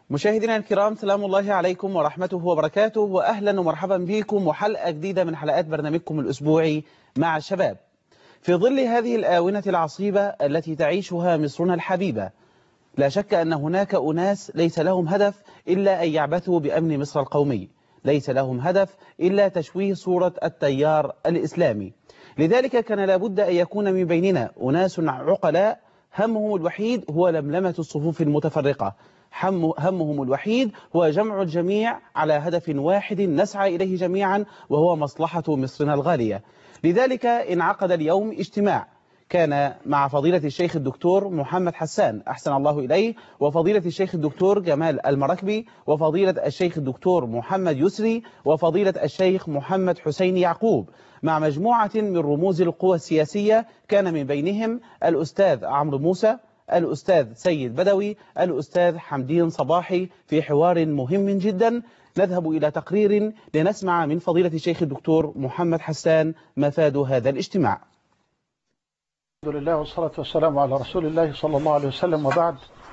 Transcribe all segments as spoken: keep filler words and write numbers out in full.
مشاهدينا الكرام، سلام الله عليكم ورحمته وبركاته، وأهلا ومرحبا بكم وحلقة جديدة من حلقات برنامجكم الأسبوعي مع الشباب. في ظل هذه الآونة العصيبة التي تعيشها مصرنا الحبيبة، لا شك أن هناك أناس ليس لهم هدف إلا أن يعبثوا بأمن مصر القومي، ليس لهم هدف إلا تشويه صورة التيار الإسلامي. لذلك كان لابد أن يكون من بيننا أناس عقلاء همهم الوحيد هو لملمة الصفوف المتفرقة، همهم الوحيد هو جمع الجميع على هدف واحد نسعى إليه جميعا، وهو مصلحة مصرنا الغالية. لذلك انعقد اليوم اجتماع كان مع فضيلة الشيخ الدكتور محمد حسان أحسن الله إليه، وفضيلة الشيخ الدكتور جمال المراكبي، وفضيلة الشيخ الدكتور محمد يسري، وفضيلة الشيخ محمد حسين يعقوب، مع مجموعة من رموز القوى السياسية، كان من بينهم الأستاذ عمرو موسى، الأستاذ سيد بدوي، الأستاذ حمدين صباحي، في حوار مهم جدا. نذهب إلى تقرير لنسمع من فضيلة الشيخ الدكتور محمد حسان مفاد هذا الاجتماع. الحمد لله والصلاة والسلام على رسول الله صلى الله عليه وسلم، وبعد،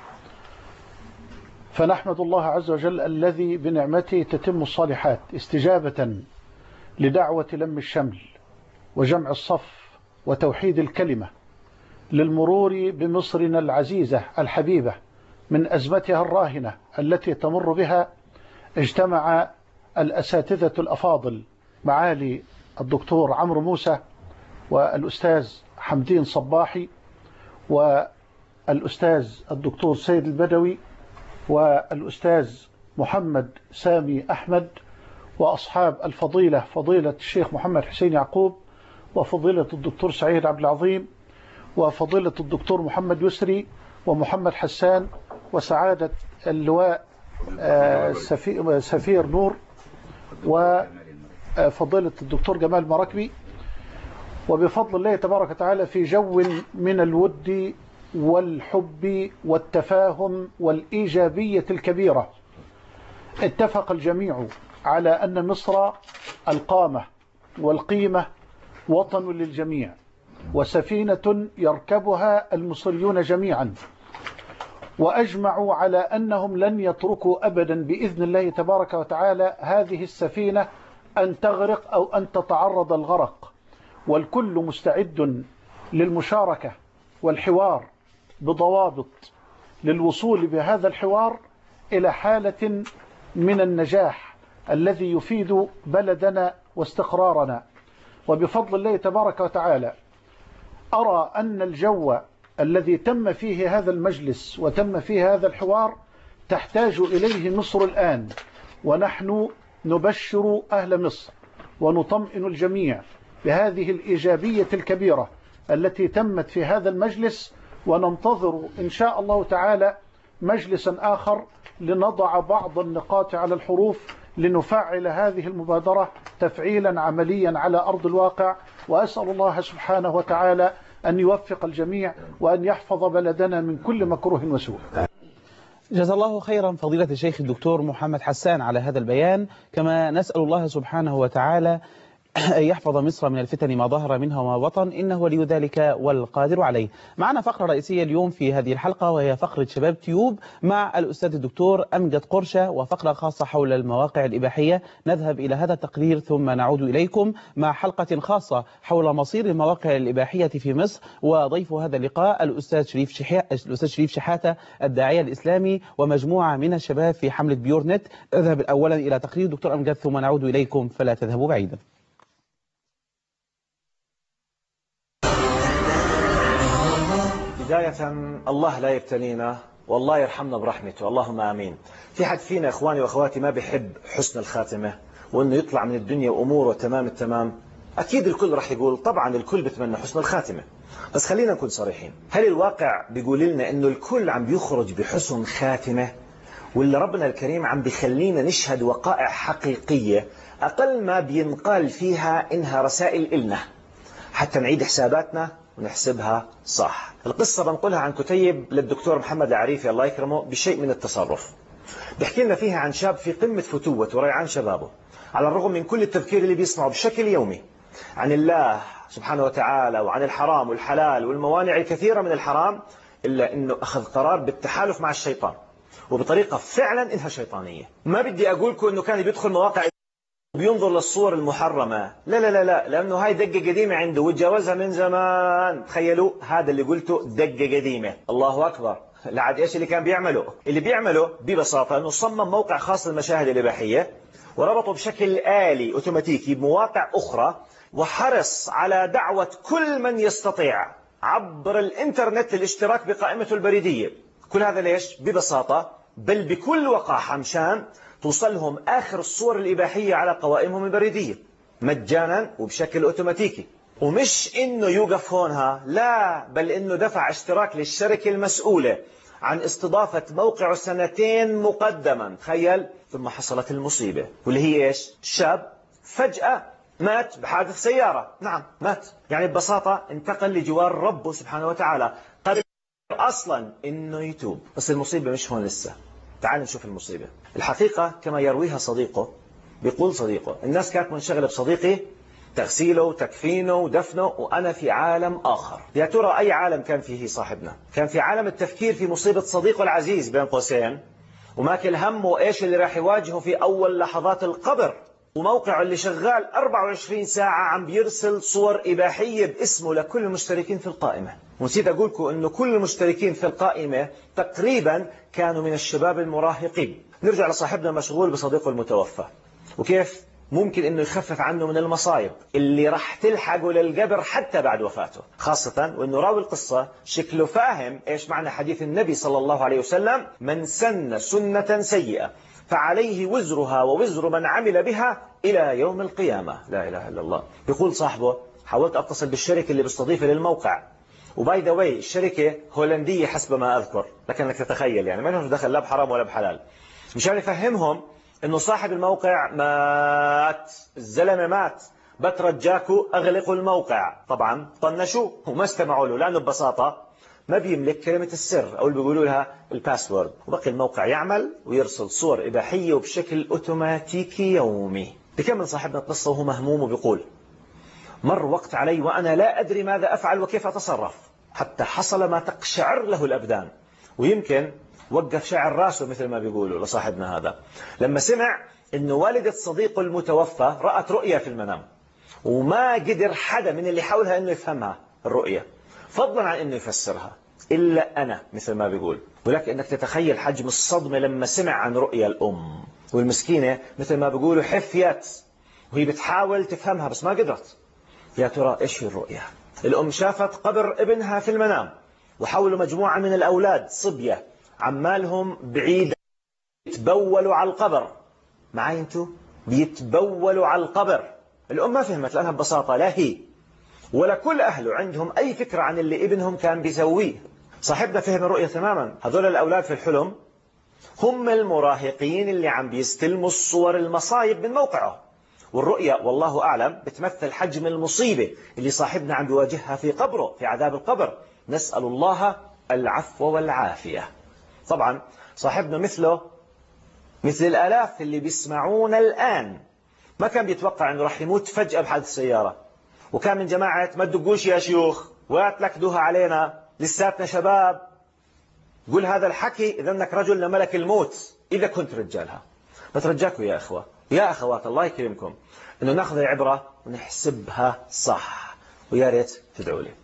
فنحمد الله عز وجل الذي بنعمته تتم الصالحات، استجابة لدعوة لم الشمل وجمع الصف وتوحيد الكلمة، للمرور بمصرنا العزيزة الحبيبة من أزمتها الراهنة التي تمر بها. اجتمع الأساتذة الأفاضل معالي الدكتور عمرو موسى والأستاذ حمدين صباحي والأستاذ الدكتور سيد البدوي والأستاذ محمد سامي أحمد، وأصحاب الفضيلة فضيلة الشيخ محمد حسين يعقوب، وفضيلة الدكتور سعيد عبد العظيم، وفضيلة الدكتور محمد يسري، ومحمد حسان، وسعادة اللواء سفير نور، وفضيلة الدكتور جمال مراكبي. وبفضل الله تبارك وتعالى في جو من الود والحب والتفاهم والإيجابية الكبيرة، اتفق الجميع على أن مصر القامة والقيمة وطن للجميع، وسفينة يركبها المصريون جميعا، وأجمعوا على أنهم لن يتركوا أبدا بإذن الله تبارك وتعالى هذه السفينة أن تغرق أو أن تتعرض الغرق، والكل مستعد للمشاركة والحوار بضوابط للوصول بهذا الحوار إلى حالة من النجاح الذي يفيد بلدنا واستقرارنا. وبفضل الله تبارك وتعالى أرى أن الجو الذي تم فيه هذا المجلس وتم فيه هذا الحوار تحتاج إليه مصر الآن، ونحن نبشر أهل مصر ونطمئن الجميع بهذه الإيجابية الكبيرة التي تمت في هذا المجلس، وننتظر إن شاء الله تعالى مجلسا آخر لنضع بعض النقاط على الحروف لنفعل هذه المبادرة تفعيلا عمليا على أرض الواقع. وأسأل الله سبحانه وتعالى أن يوفق الجميع وأن يحفظ بلدنا من كل مكروه وسوء. جزا الله خيرا فضيلة الشيخ الدكتور محمد حسان على هذا البيان، كما نسأل الله سبحانه وتعالى أن يحفظ مصر من الفتن ما ظهر منها وما بطن، إنه ولي ذلك والقادر عليه. معنا فقرة رئيسية اليوم في هذه الحلقة، وهي فقرة شباب تيوب مع الأستاذ الدكتور أمجد قرشة، وفقرة خاصة حول المواقع الإباحية. نذهب إلى هذا التقرير ثم نعود إليكم مع حلقة خاصة حول مصير المواقع الإباحية في مصر، وضيف هذا اللقاء الأستاذ شريف شحاتة الأستاذ شريف شحاتة الداعية الإسلامي ومجموعة من الشباب في حملة بيور نت. نذهب أولا إلى تقرير الدكتور أمجد ثم نعود إليكم، فلا تذهبوا بعيدا. بداية الله لا يبتلينا والله يرحمنا برحمته، اللهم آمين. في حد فينا إخواني وأخواتي ما بيحب حسن الخاتمة وأنه يطلع من الدنيا وأموره تمام التمام؟ أكيد الكل رح يقول طبعا الكل بيتمنى حسن الخاتمة، بس خلينا نكون صريحين، هل الواقع بيقول لنا أنه الكل عم بيخرج بحسن خاتمة، ولا ربنا الكريم عم بيخلينا نشهد وقائع حقيقية أقل ما بينقال فيها إنها رسائل إلنا حتى نعيد حساباتنا ونحسبها صح؟ القصة بنقولها عن كتيب للدكتور محمد العريفي الله يكرمه بشيء من التصرف، بيحكي لنا فيها عن شاب في قمة فتوة وريعان شبابه، على الرغم من كل التذكير اللي بيسمعه بشكل يومي عن الله سبحانه وتعالى وعن الحرام والحلال والموانع الكثيرة من الحرام، إلا أنه أخذ قرار بالتحالف مع الشيطان وبطريقة فعلا إنها شيطانية. ما بدي أقولكم إنه كان بيدخل مواقع بينظر للصور المحرمة، لا لا لا لا، لأنه هاي دقة قديمة عنده وتجاوزها من زمان. تخيلوا هذا اللي قلته دقة قديمة. الله أكبر. لعد إيش اللي كان بيعمله؟ اللي بيعمله ببساطة أنه صمم موقع خاص للمشاهد الإباحية وربطه بشكل آلي أوتوماتيكي بمواقع أخرى، وحرص على دعوة كل من يستطيع عبر الإنترنت للاشتراك بقائمته البريدية. كل هذا ليش؟ ببساطة بل بكل وقاحة مشان توصلهم آخر الصور الإباحية على قوائمهم البريدية مجانا وبشكل أوتوماتيكي. ومش إنه يوقف هونها، لا، بل إنه دفع اشتراك للشركة المسؤولة عن استضافة موقعه سنتين مقدما. تخيل. ثم حصلت المصيبة، واللي هي إيش؟ الشاب فجأة مات بحادث سيارة. نعم مات، يعني ببساطة انتقل لجوار ربه سبحانه وتعالى. قبل أصلا إنه يتوب. بس المصيبة مش هون لسه. تعال نشوف المصيبة. الحقيقة كما يرويها صديقه، بيقول صديقه: الناس كانت منشغلة بصديقي، تغسيله وتكفينه ودفنه، وأنا في عالم آخر. يا ترى أي عالم كان فيه صاحبنا؟ كان في عالم التفكير في مصيبة صديقه العزيز بين قوسين، وماكل همه إيش اللي راح يواجهه في أول لحظات القبر، وموقعه اللي شغال أربعة وعشرين ساعة عم بيرسل صور إباحية باسمه لكل المشتركين في القائمة. ونسيت أقول لكم أنه كل المشتركين في القائمة تقريبا كانوا من الشباب المراهقين. نرجع لصاحبنا المشغول بصديقه المتوفى، وكيف ممكن أنه يخفف عنه من المصايب اللي راح تلحقه للقبر حتى بعد وفاته، خاصة وأنه راوي القصة شكله فاهم إيش معنى حديث النبي صلى الله عليه وسلم: من سن سنة سيئة فعليه وزرها ووزر من عمل بها إلى يوم القيامة. لا إله إلا الله. بيقول صاحبه: حاولت أتصل بالشركة اللي بيستضيفها للموقع، وباي ذا واي الشركة هولندية حسب ما أذكر، لكنك تتخيل يعني ما لهم دخل لا بحرام ولا بحلال. مشان يفهمهم إنه صاحب الموقع مات، الزلمة مات، بترجاكوا أغلقوا الموقع. طبعا طنشوا وما استمعوا له، لأنه ببساطة ما بيملك كلمة السر أو اللي بيقولوا لها الباسورد، وبقي الموقع يعمل ويرسل صور إباحية وبشكل أوتوماتيكي يومي. بكمل صاحبنا القصة وهو مهموم وبيقول: مر وقت علي وأنا لا أدري ماذا أفعل وكيف أتصرف، حتى حصل ما تقشعر له الأبدان. ويمكن وقف شعر راسه مثل ما بيقولوا لصاحبنا هذا لما سمع أنه والدة صديقه المتوفى رأت رؤية في المنام، وما قدر حدا من اللي حولها أنه يفهمها الرؤية، فضلا عن أنه يفسرها، إلا أنا مثل ما بيقول. ولكن أنك تتخيل حجم الصدمة لما سمع عن رؤية الأم، والمسكينة مثل ما بيقولوا حفيت وهي بتحاول تفهمها بس ما قدرت. يا ترى إيش هي الرؤية؟ الأم شافت قبر ابنها في المنام، وحولوا مجموعة من الأولاد صبية عمالهم بعيد يتبولوا على القبر. معاي انتوا؟ بيتبولوا على القبر. الأم ما فهمت، لأنها ببساطة لا هي ولا كل أهله عندهم أي فكرة عن اللي ابنهم كان بيسويه. صاحبنا فهم الرؤية تماما. هذول الأولاد في الحلم هم المراهقين اللي عم بيستلموا الصور المصايب من موقعه. والرؤية والله أعلم بتمثل حجم المصيبة اللي صاحبنا عم بيواجهها في قبره، في عذاب القبر. نسأل الله العفو والعافية. طبعا صاحبنا مثله مثل الآلاف اللي بيسمعونا الآن ما كان بيتوقع أنه راح يموت فجأة بحادث سيارة، وكان من جماعة ما تدقوش يا شيوخ واتلكدوها علينا لساتنا شباب. قول هذا الحكي إذا أنك رجل لملك الموت إذا كنت رجالها. بترجاكم يا أخوة يا أخوات الله يكرمكم أنه ناخذ العبرة ونحسبها صح، ويا ريت تدعوا لي.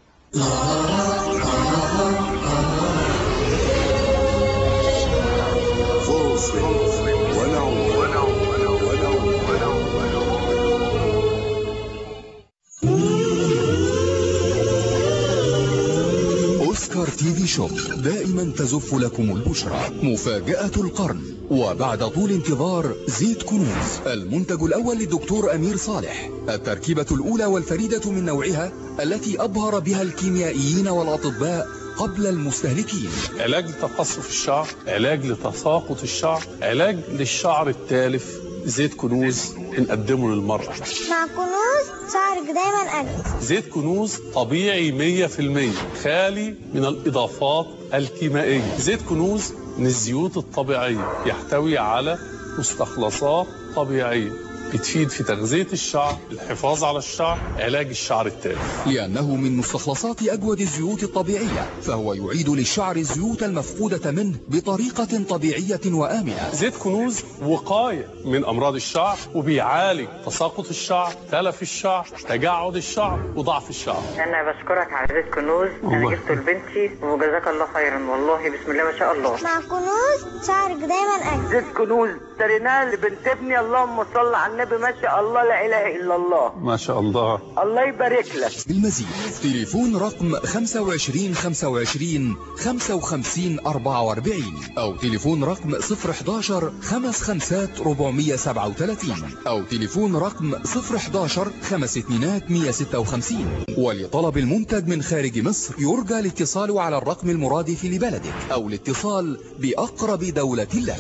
أوسكار تي في شوب دائما تزف لكم البشرى. مفاجأة القرن، وبعد طول انتظار زيت كنوز، المنتج الأول للدكتور أمير صالح، التركيبة الأولى والفريدة من نوعها التي أبهر بها الكيميائيين والأطباء قبل المستهلكين. علاج لتقصف الشعر، علاج لتساقط الشعر، علاج للشعر التالف. زيت كنوز نقدمه للمرأة. مع كنوز شعرك دايما أجمل. زيت كنوز طبيعي مية في المية، خالي من الإضافات الكيميائية. زيت كنوز من الزيوت الطبيعية، يحتوي على مستخلصات طبيعية بتفيد في تغذية الشعر، الحفاظ على الشعر، علاج الشعر التالف. لأنه من مستخلصات أجود الزيوت الطبيعية، فهو يعيد للشعر الزيوت المفقودة منه بطريقة طبيعية وآمنة. زيت كنوز وقاية من أمراض الشعر، وبيعالج تساقط الشعر، تلف الشعر، تجعد الشعر، وضعف الشعر. أنا بشكرك على زيت كنوز، أنا جبته لبنتي وجزاك الله خيرا، والله بسم الله ما شاء الله. مع كنوز شعرك دايما أجمل. زيت كنوز اشتريناه لبنت ابني، اللهم صل على النبي، ما شاء الله لا إله إلا الله. ما شاء الله. الله يبارك لك. بالمزيد تليفون رقم خمسة وعشرين خمسة وعشرين خمسة وخمسين أربعة وأربعين أو تليفون رقم صفر حداشر خمس خمسات أربعمية سبعة وثلاثين أو تليفون رقم صفر حداشر خمس اتنينات مية ستة وخمسين. ولطلب المنتج من خارج مصر يرجى الاتصال على الرقم المرادف لبلدك أو الاتصال بأقرب دولة لك.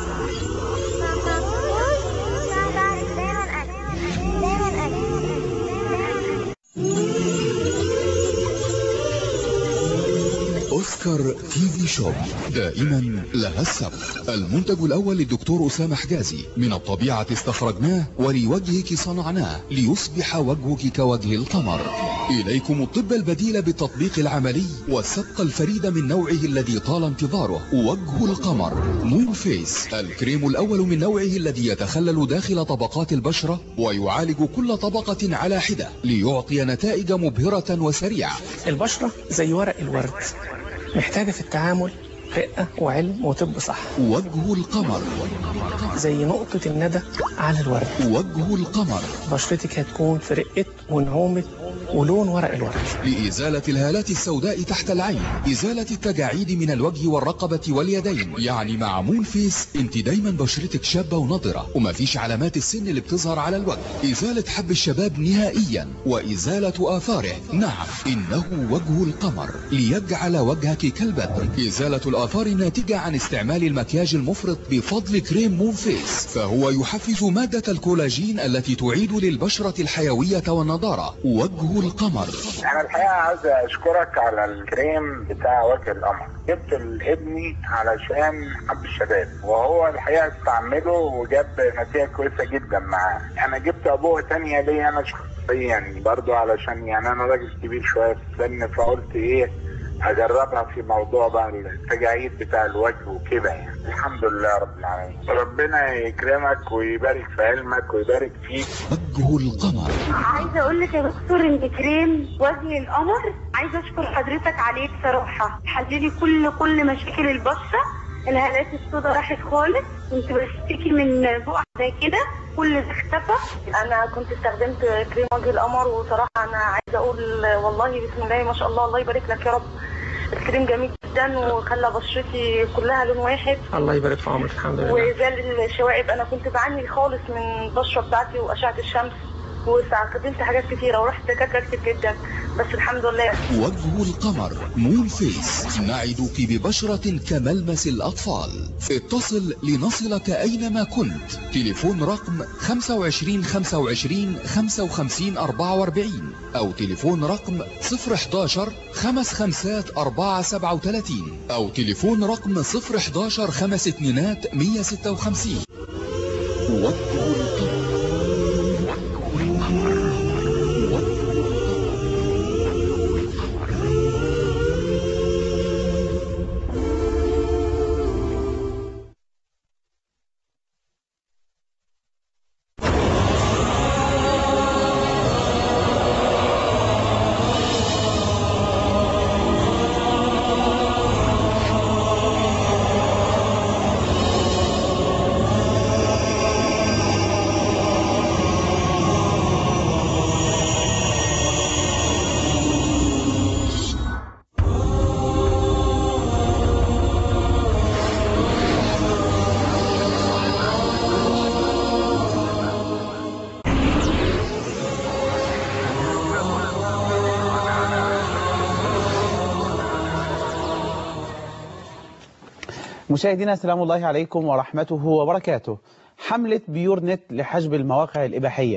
أوسكار تي في شوب دائما لها السبق. المنتج الأول للدكتور أسامة حجازي، من الطبيعة استخرجناه ولوجهك صنعناه ليصبح وجهك كوجه القمر. إليكم الطب البديل بالتطبيق العملي والسبق الفريد من نوعه الذي طال انتظاره، وجه القمر مون فيس، الكريم الأول من نوعه الذي يتخلل داخل طبقات البشرة ويعالج كل طبقة على حدة ليعطي نتائج مبهرة وسريعة. البشرة زي ورق الورد، محتاجة في التعامل رقة وعلم وطب صح. وجه القمر زي نقطة الندى على الورد. وجه القمر بشرتك هتكون في رقة ونعومة ولون ورق الورد. لإزالة الهالات السوداء تحت العين، إزالة التجاعيد من الوجه والرقبة واليدين. يعني مع مون فيس انت دايما بشرتك شابة ونضرة ومفيش علامات السن اللي بتظهر على الوجه. إزالة حب الشباب نهائيا وإزالة آثاره. نعم، إنه وجه القمر ليجعل وجهك كالبدر. إزالة الآثار الناتجة عن استعمال المكياج المفرط بفضل كريم مون فيس، فهو يحفز مادة الكولاجين التي تعيد للبشرة الحيوية والنضارة. وجه القمر. انا الحقيقه عايز اشكرك على الكريم بتاع وجه القمر. جبت لابني علشان حب الشباب، وهو الحقيقه استعمله وجاب نتيجه كويسه جدا معاه. انا جبت ابوه تانية ليا انا شخصيا برضو، علشان يعني انا راجل كبير شويه في السن، فقلت ايه اجربها في موضوع بقى التجاعيد بتاع الوجه وكده. يعني الحمد لله رب العالمين، ربنا يكرمك ويبارك في علمك ويبارك فيك. وجه القمر. عايزه اقول لك يا دكتور ان كريم وجه القمر عايزه اشكر حضرتك عليه بصراحه، حللي كل كل مشاكل البشره. الهالات السوداء راحت خالص، كنت بشتكي من بقع زي كده، كل ده اختفى. انا كنت استخدمت كريم وجه القمر، وصراحه انا عايزه اقول والله بسم الله ما شاء الله، الله يبارك لك يا رب. الكريم جميل جدا وخلى بشرتي كلها لون واحد. الله يبارك في عمرك. الحمد لله. وزال الشوائب، انا كنت بعاني خالص من البشره بتاعتي واشعه الشمس، واستخدمت حاجات كتيره ورحت دكاتره كتير جدا، بس الحمد لله. وجه القمر مون فيس، نعدك ببشرة كملمس الأطفال. اتصل لنصلك أينما كنت. تليفون رقم خمسة وعشرين خمسة وعشرين خمسة وخمسين أربعة وأربعين أو تليفون رقم صفر حداشر خمس خمسات أربعة سبعة وثلاثين أو تليفون رقم صفر حداشر خمس اتنينات مية ستة وخمسين. وجه القمر. مشاهدينا السلام الله عليكم ورحمته وبركاته. حملة بيور نت لحجب المواقع الإباحية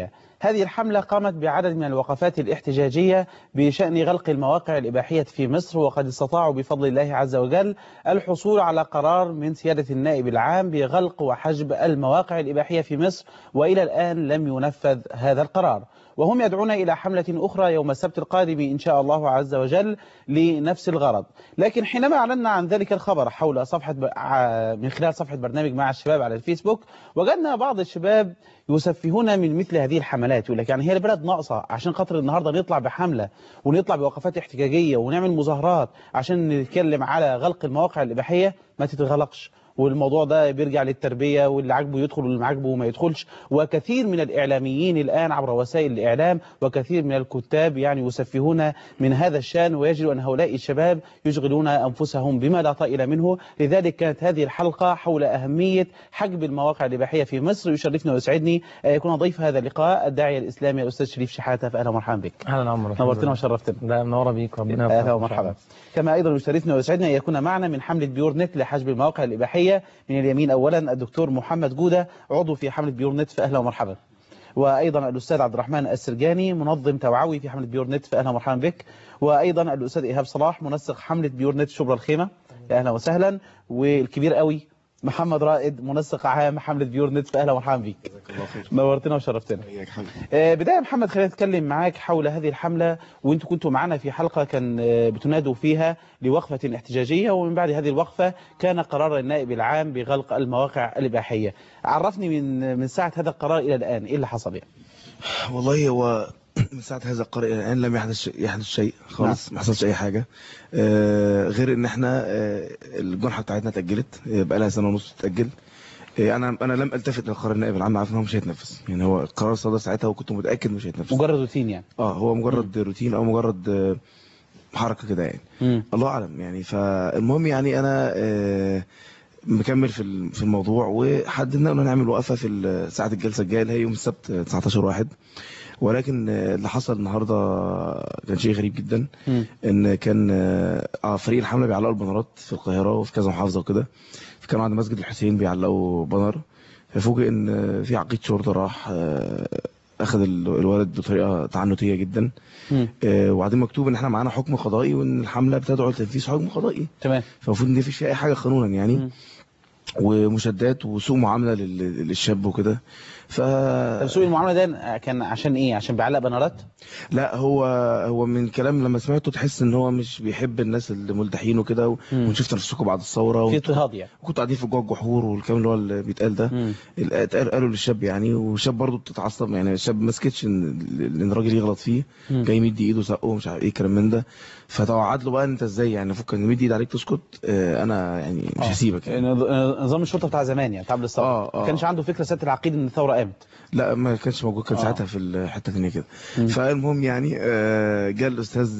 هذه الحملة قامت بعدد من الوقفات الاحتجاجية بشأن غلق المواقع الإباحية في مصر، وقد استطاعوا بفضل الله عز وجل الحصول على قرار من سيادة النائب العام بغلق وحجب المواقع الإباحية في مصر، وإلى الآن لم ينفذ هذا القرار. وهم يدعون إلى حملة أخرى يوم السبت القادم إن شاء الله عز وجل لنفس الغرض. لكن حينما أعلنا عن ذلك الخبر حول صفحة من خلال صفحة برنامج مع الشباب على الفيسبوك، وجدنا بعض الشباب يسفهون من مثل هذه الحملات، يقول لك يعني هي البلد ناقصة عشان خاطر النهاردة نطلع بحملة ونطلع بوقفات احتجاجية ونعمل مظاهرات عشان نتكلم على غلق المواقع الإباحية؟ ما تتغلقش، والموضوع ده بيرجع للتربية، واللي عاجبه يدخل واللي عاجبه ما يدخلش. وكثير من الإعلاميين الآن عبر وسائل الإعلام وكثير من الكتاب يعني يسفهون من هذا الشأن، ويجب أن هؤلاء الشباب يشغلون أنفسهم بما لا طائل منه. لذلك كانت هذه الحلقة حول أهمية حجب المواقع الإباحية في مصر. يشرفني ويسعدني يكون ضيف هذا اللقاء الداعية الإسلامي الأستاذ شريف شحاتة، فأهلا ومرحبا بك. أهلا عمرو، نورتنا وشرفتنا. لا منورة بيك، ربنا يوفقك. أهلا ومرحبا. كما أيضا يشرفنا ويسعدنا أن يكون معنا من حملة بيور نت لحجب المواقع الإباحية من اليمين أولا الدكتور محمد جودة، عضو في حملة بيور نت، فأهلا ومرحبا. وأيضا الأستاذ عبد الرحمن السرجاني، منظم توعوي في حملة بيور نت، فأهلا ومرحبا بك. وأيضا الأستاذ إيهاب صلاح، منسق حملة بيور نت شبرا الخيمة، أهلا وسهلا. والكبير قوي محمد رائد، منسق عام حملة بيور نت، فأهلا ومرحبا بك. نورتنا وشرفتنا. آه بداية محمد، خلينا نتكلم معاك حول هذه الحملة، وانتوا كنتوا معنا في حلقة كان بتنادوا فيها لوقفة احتجاجية، ومن بعد هذه الوقفة كان قرار النائب العام بغلق المواقع الإباحية. عرفني من من ساعة هذا القرار إلى الآن إيه اللي حصل يعني؟ والله هو من ساعة هذا القرار إلى الآن لم يحدث يحدث شيء خالص. نعم. ما حصلش أي حاجة آه غير إن إحنا آه الجنحة بتاعتنا اتأجلت، آه بقى لها سنة ونص تتأجل. آه أنا أنا لم ألتفت لقرار النائب العام، عارف إن هو مش هيتنفذ. يعني هو القرار صدر ساعتها وكنت متأكد مش هيتنفذ. مجرد روتين يعني؟ أه هو مجرد م. روتين أو مجرد آه حركة كده يعني. م. الله أعلم يعني. فالمهم يعني أنا آه مكمل في في الموضوع، وحددنا إنه نعمل وقفة في ساعة الجلسة الجاية اللي هي يوم السبت تسعتاشر واحد. ولكن اللي حصل النهارده كان شيء غريب جدا. م. ان كان اه فريق الحمله بيعلقوا البنرات في القاهره وفي كذا محافظه وكده، فكانوا عند مسجد الحسين بيعلقوا بنر، ففوجئ ان في عقيد شرطه راح اخذ الولد بطريقه تعنتيه جدا. آه وبعدين مكتوب ان احنا معانا حكم قضائي وان الحمله بتدعو لتنفيذ حكم قضائي. تمام. فالمفروض ان مفيش فيها اي حاجه قانونا يعني. م. ومشادات وسوء معامله للشاب وكده. ف طب سوء المعامله ده كان عشان ايه؟ عشان بيعلق بنرات؟ لا هو هو من كلام لما سمعته تحس ان هو مش بيحب الناس اللي ملتحين وكده، ونشوف نفسكم بعد الثوره في اضطهاد يعني، وكنتوا قاعدين في جوه الجحور والكلام اللي هو اللي بيتقال ده. قالوا للشاب يعني، والشاب برضه بتتعصب يعني. الشاب ما سكتش ان ان الراجل يغلط فيه، جاي يمد ايده سقه ومش عارف ايه الكلام من ده. فتوعد له بقى انت ازاي يعني فك ان مد ايد عليك تسكت، اه انا يعني مش هسيبك يعني. نظام الشرطه بتاع زمان يعني قبل الثوره آه آه. ما كانش عنده فكره سياده العقيد ان الثوره قامت؟ لا ما كانش موجود، كان آه. ساعتها في الحته الثانيه كده. فالمهم يعني آه جاء الاستاذ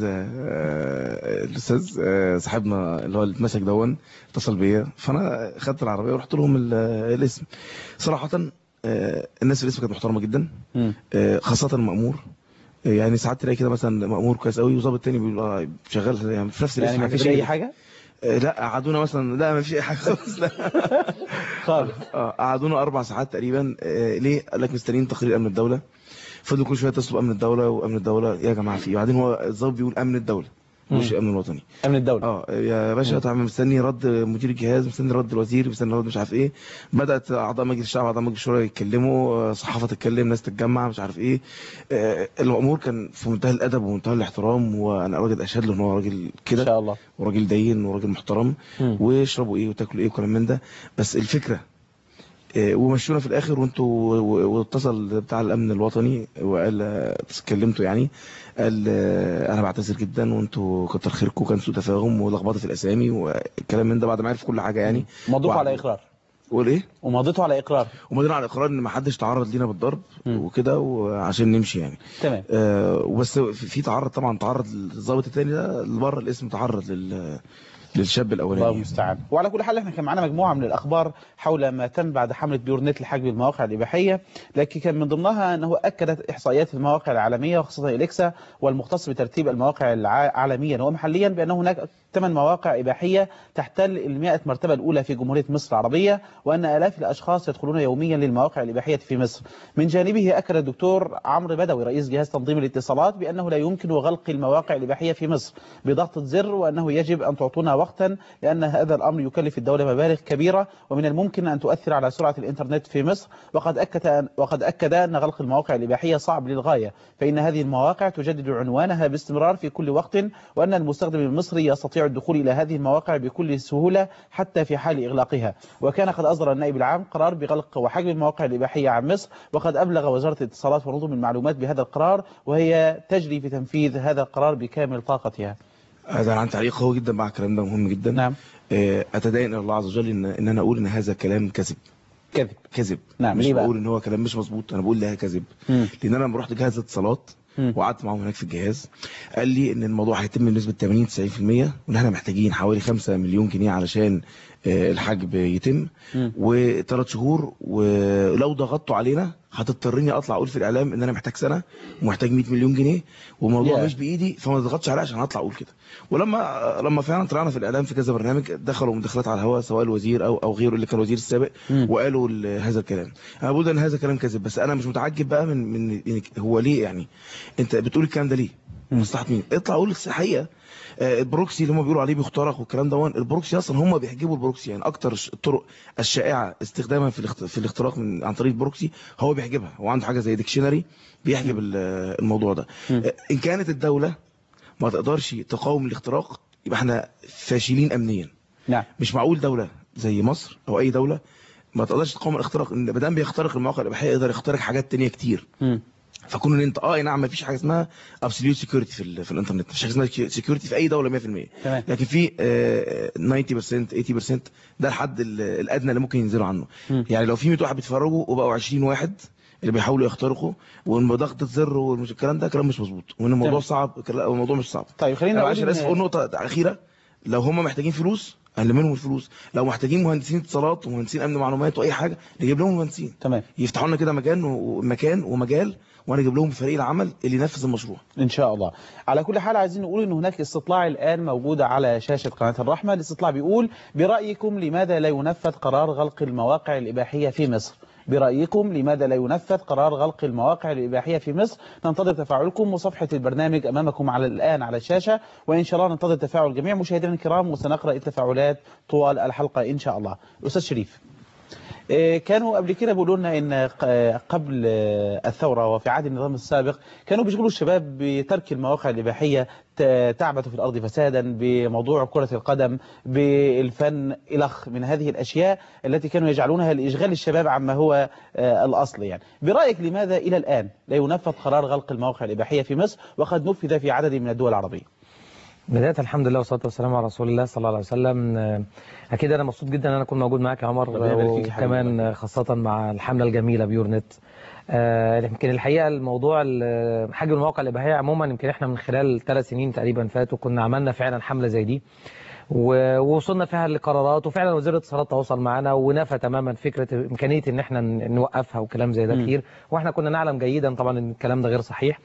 آه الاستاذ آه صاحبنا اللي هو اللي اتمسك دون اتصل بيا، فانا خدت العربيه ورحت لهم الاسم. صراحه آه الناس في الاسم كانت محترمه جدا، آه خاصه المأمور. يعني ساعات تلاقي كده مثلا مأمور كويس قوي وظابط تاني بيبقى شغال يعني في نفس الاسم. يعني ما فيش اي حاجه؟ لا قعدونا مثلا، لا ما فيش اي حاجه خالص. لا خالص. اه قعدونا اربع ساعات تقريبا. آه ليه؟ قال لك مستنيين تقرير امن الدوله. فضلوا كل شويه يتصلوا بامن الدوله وامن الدوله. يا جماعه في ايه؟ وبعدين هو الظابط بيقول امن الدوله مش الامن الوطني. امن الدوله اه يا باشا. طبعا مستني رد مدير الجهاز، مستني رد الوزير، مستني رد مش عارف ايه. بدات اعضاء مجلس الشعب اعضاء مجلس الشورى يتكلموا، صحافه تتكلم، ناس تتجمع مش عارف ايه. آه الامور كان في منتهى الادب ومنتهى الاحترام، وانا راجل اشهد له ان هو راجل كده ان شاء الله، وراجل دين وراجل محترم. ويشربوا ايه وتاكلوا ايه وكلام من ده. بس الفكره ومشونا في الاخر. وانتوا واتصل بتاع الامن الوطني وقال اتكلمتوا يعني، قال انا بعتذر جدا وانتوا كتر خيركم، كان سوء تفاهم ولخبطه في الاسامي والكلام من ده، بعد ما عرف كل حاجه يعني. مضيتوا على اقرار؟ قول ايه؟ ومضيتوا على اقرار؟ ومضينا على اقرار ان ما حدش تعرض لينا بالضرب وكده، وعشان نمشي يعني. تمام. آه وبس في تعرض طبعا، تعرض الضابط الثاني ده اللي بره الاسم، تعرض لل للشاب الاولاني. الله المستعان. وعلى كل حال احنا كان معانا مجموعه من الاخبار حول ما تم بعد حمله بيورنت لحجب المواقع الاباحيه، لكن كان من ضمنها انه اكدت احصائيات المواقع العالميه وخاصه اليكسا والمختص بترتيب المواقع عالميا ومحليا بان هناك ثمان مواقع اباحيه تحتل المئة مرتبه الاولى في جمهوريه مصر العربيه، وان الاف الاشخاص يدخلون يوميا للمواقع الاباحيه في مصر. من جانبه اكد الدكتور عمرو بدوي رئيس جهاز تنظيم الاتصالات بانه لا يمكن غلق المواقع الاباحيه في مصر بضغطه زر، وانه يجب ان تعطونا وقتا لان هذا الامر يكلف الدوله مبالغ كبيره ومن الممكن ان تؤثر على سرعه الانترنت في مصر. وقد اكد وقد اكد ان غلق المواقع الاباحيه صعب للغايه، فان هذه المواقع تجدد عنوانها باستمرار في كل وقت، وان المستخدم المصري يستطيع الدخول إلى هذه المواقع بكل سهولة حتى في حال إغلاقها. وكان قد أصدر النائب العام قرار بغلق وحجب المواقع الإباحية عن مصر، وقد أبلغ وزارة الاتصالات ونظم المعلومات بهذا القرار، وهي تجري في تنفيذ هذا القرار بكامل طاقتها. هذا عن تعليق قوي جدا مع الكلام ده، مهم جدا. نعم. أتدين إلى الله عز وجل إن, إن أنا أقول إن هذا كلام كذب. كذب كذب. نعم. مش بقول إن هو كلام مش مظبوط، أنا بقول ده كذب. لأن أنا لما رحت جهاز الاتصالات وقعدت معهم هناك في الجهاز، قال لي ان الموضوع هيتم بنسبه ثمانين تسعين في المية، وان احنا محتاجين حوالي خمسة مليون جنيه علشان الحجب يتم، وثلاث شهور، ولو ضغطتوا علينا هتضطرني اطلع اقول في الاعلام ان انا محتاج سنه ومحتاج مئة مليون جنيه، والموضوع yeah. مش بايدي، فما تضغطش عليا عشان هطلع اقول كده. ولما لما فعلا طلعنا في الاعلام في كذا برنامج، دخلوا مداخلات على الهواء سواء الوزير او او غيره اللي كان الوزير السابق، م. وقالوا هذا الكلام. انا بقول ان هذا كلام كذب، بس انا مش متعجب بقى من من هو ليه يعني انت بتقول الكلام ده ليه؟ مصلحه مين؟ اطلع قول الحقيقه. البروكسي اللي هم بيقولوا عليه بيخترق والكلام ده، البروكسي اصلا هم بيحجبوا البروكسي، يعني اكتر الطرق الشائعه استخداما في في الاختراق من عن طريق البروكسي هو بيحجبها، هو عنده حاجه زي ديكشنري بيحجب الموضوع ده. ان كانت الدوله ما تقدرش تقاوم الاختراق يبقى احنا فاشلين امنيا. نعم. مش معقول دوله زي مصر او اي دوله ما تقدرش تقاوم الاختراق، ما دام بيخترق المواقع الاباحيه يقدر يخترق حاجات ثانيه كتير. م. فكون ان انت اه نعم ما فيش حاجه اسمها ابسوليوت سيكيورتي في في الانترنت، مفيش حاجه اسمها سيكيورتي في اي دوله مية في المية، تمام. لكن في تسعين بالمية ثمانين بالمية ده الحد الادنى اللي ممكن ينزلوا عنه. م. يعني لو في مئة واحد بيتفرجوا وبقوا عشرين واحد اللي بيحاولوا يخترقوا، وان ضغط الزر والكلام ده كلام مش مظبوط، وان الموضوع صعب، الموضوع مش صعب. طيب خلينا نقول عشان اسف نقطه اخيره، لو هم محتاجين فلوس هنلم منهم الفلوس، لو محتاجين مهندسين اتصالات ومهندسين امن معلومات واي حاجه نجيب لهم مهندسين. تمام. يفتحوا لنا كده مكان ومكان ومجال، وانا اجيب لهم فريق العمل اللي ينفذ المشروع ان شاء الله. على كل حال عايزين نقول ان هناك استطلاع الان موجود على شاشه قناه الرحمه. الاستطلاع بيقول: برايكم لماذا لا ينفذ قرار غلق المواقع الاباحيه في مصر؟ برأيكم لماذا لا ينفذ قرار غلق المواقع الإباحية في مصر؟ ننتظر تفاعلكم، وصفحة البرنامج أمامكم على الآن على الشاشة، وإن شاء الله ننتظر تفاعل جميع مشاهدينا الكرام، وسنقرأ التفاعلات طوال الحلقة إن شاء الله. أستاذ شريف، كانوا قبل كده بيقولوا لنا ان قبل الثوره وفي عهد النظام السابق كانوا بيشغلوا الشباب بترك المواقع الاباحيه، تعبث في الارض فسادا، بموضوع كره القدم، بالفن، الخ من هذه الاشياء التي كانوا يجعلونها لاشغال الشباب عما هو الاصل. يعني برايك لماذا الى الان لا ينفذ قرار غلق المواقع الاباحيه في مصر وقد نفذ في عدد من الدول العربيه؟ بداية الحمد لله والصلاة والسلام على رسول الله صلى الله عليه وسلم. أكيد أنا مبسوط جدا أن أنا أكون موجود معاك يا عمر، وكمان خاصة مع الحملة الجميلة بيورنت. يمكن الحقيقة الموضوع حجم المواقع الإباحية عموما، يمكن إحنا من خلال ثلاث سنين تقريبا فاتوا كنا عملنا فعلا حملة زي دي، ووصلنا فيها لقرارات، وفعلا وزير الاتصالات تواصل معنا ونفى تماما فكره امكانيه ان احنا نوقفها وكلام زي ده كتير، واحنا كنا نعلم جيدا طبعا ان الكلام ده غير صحيح.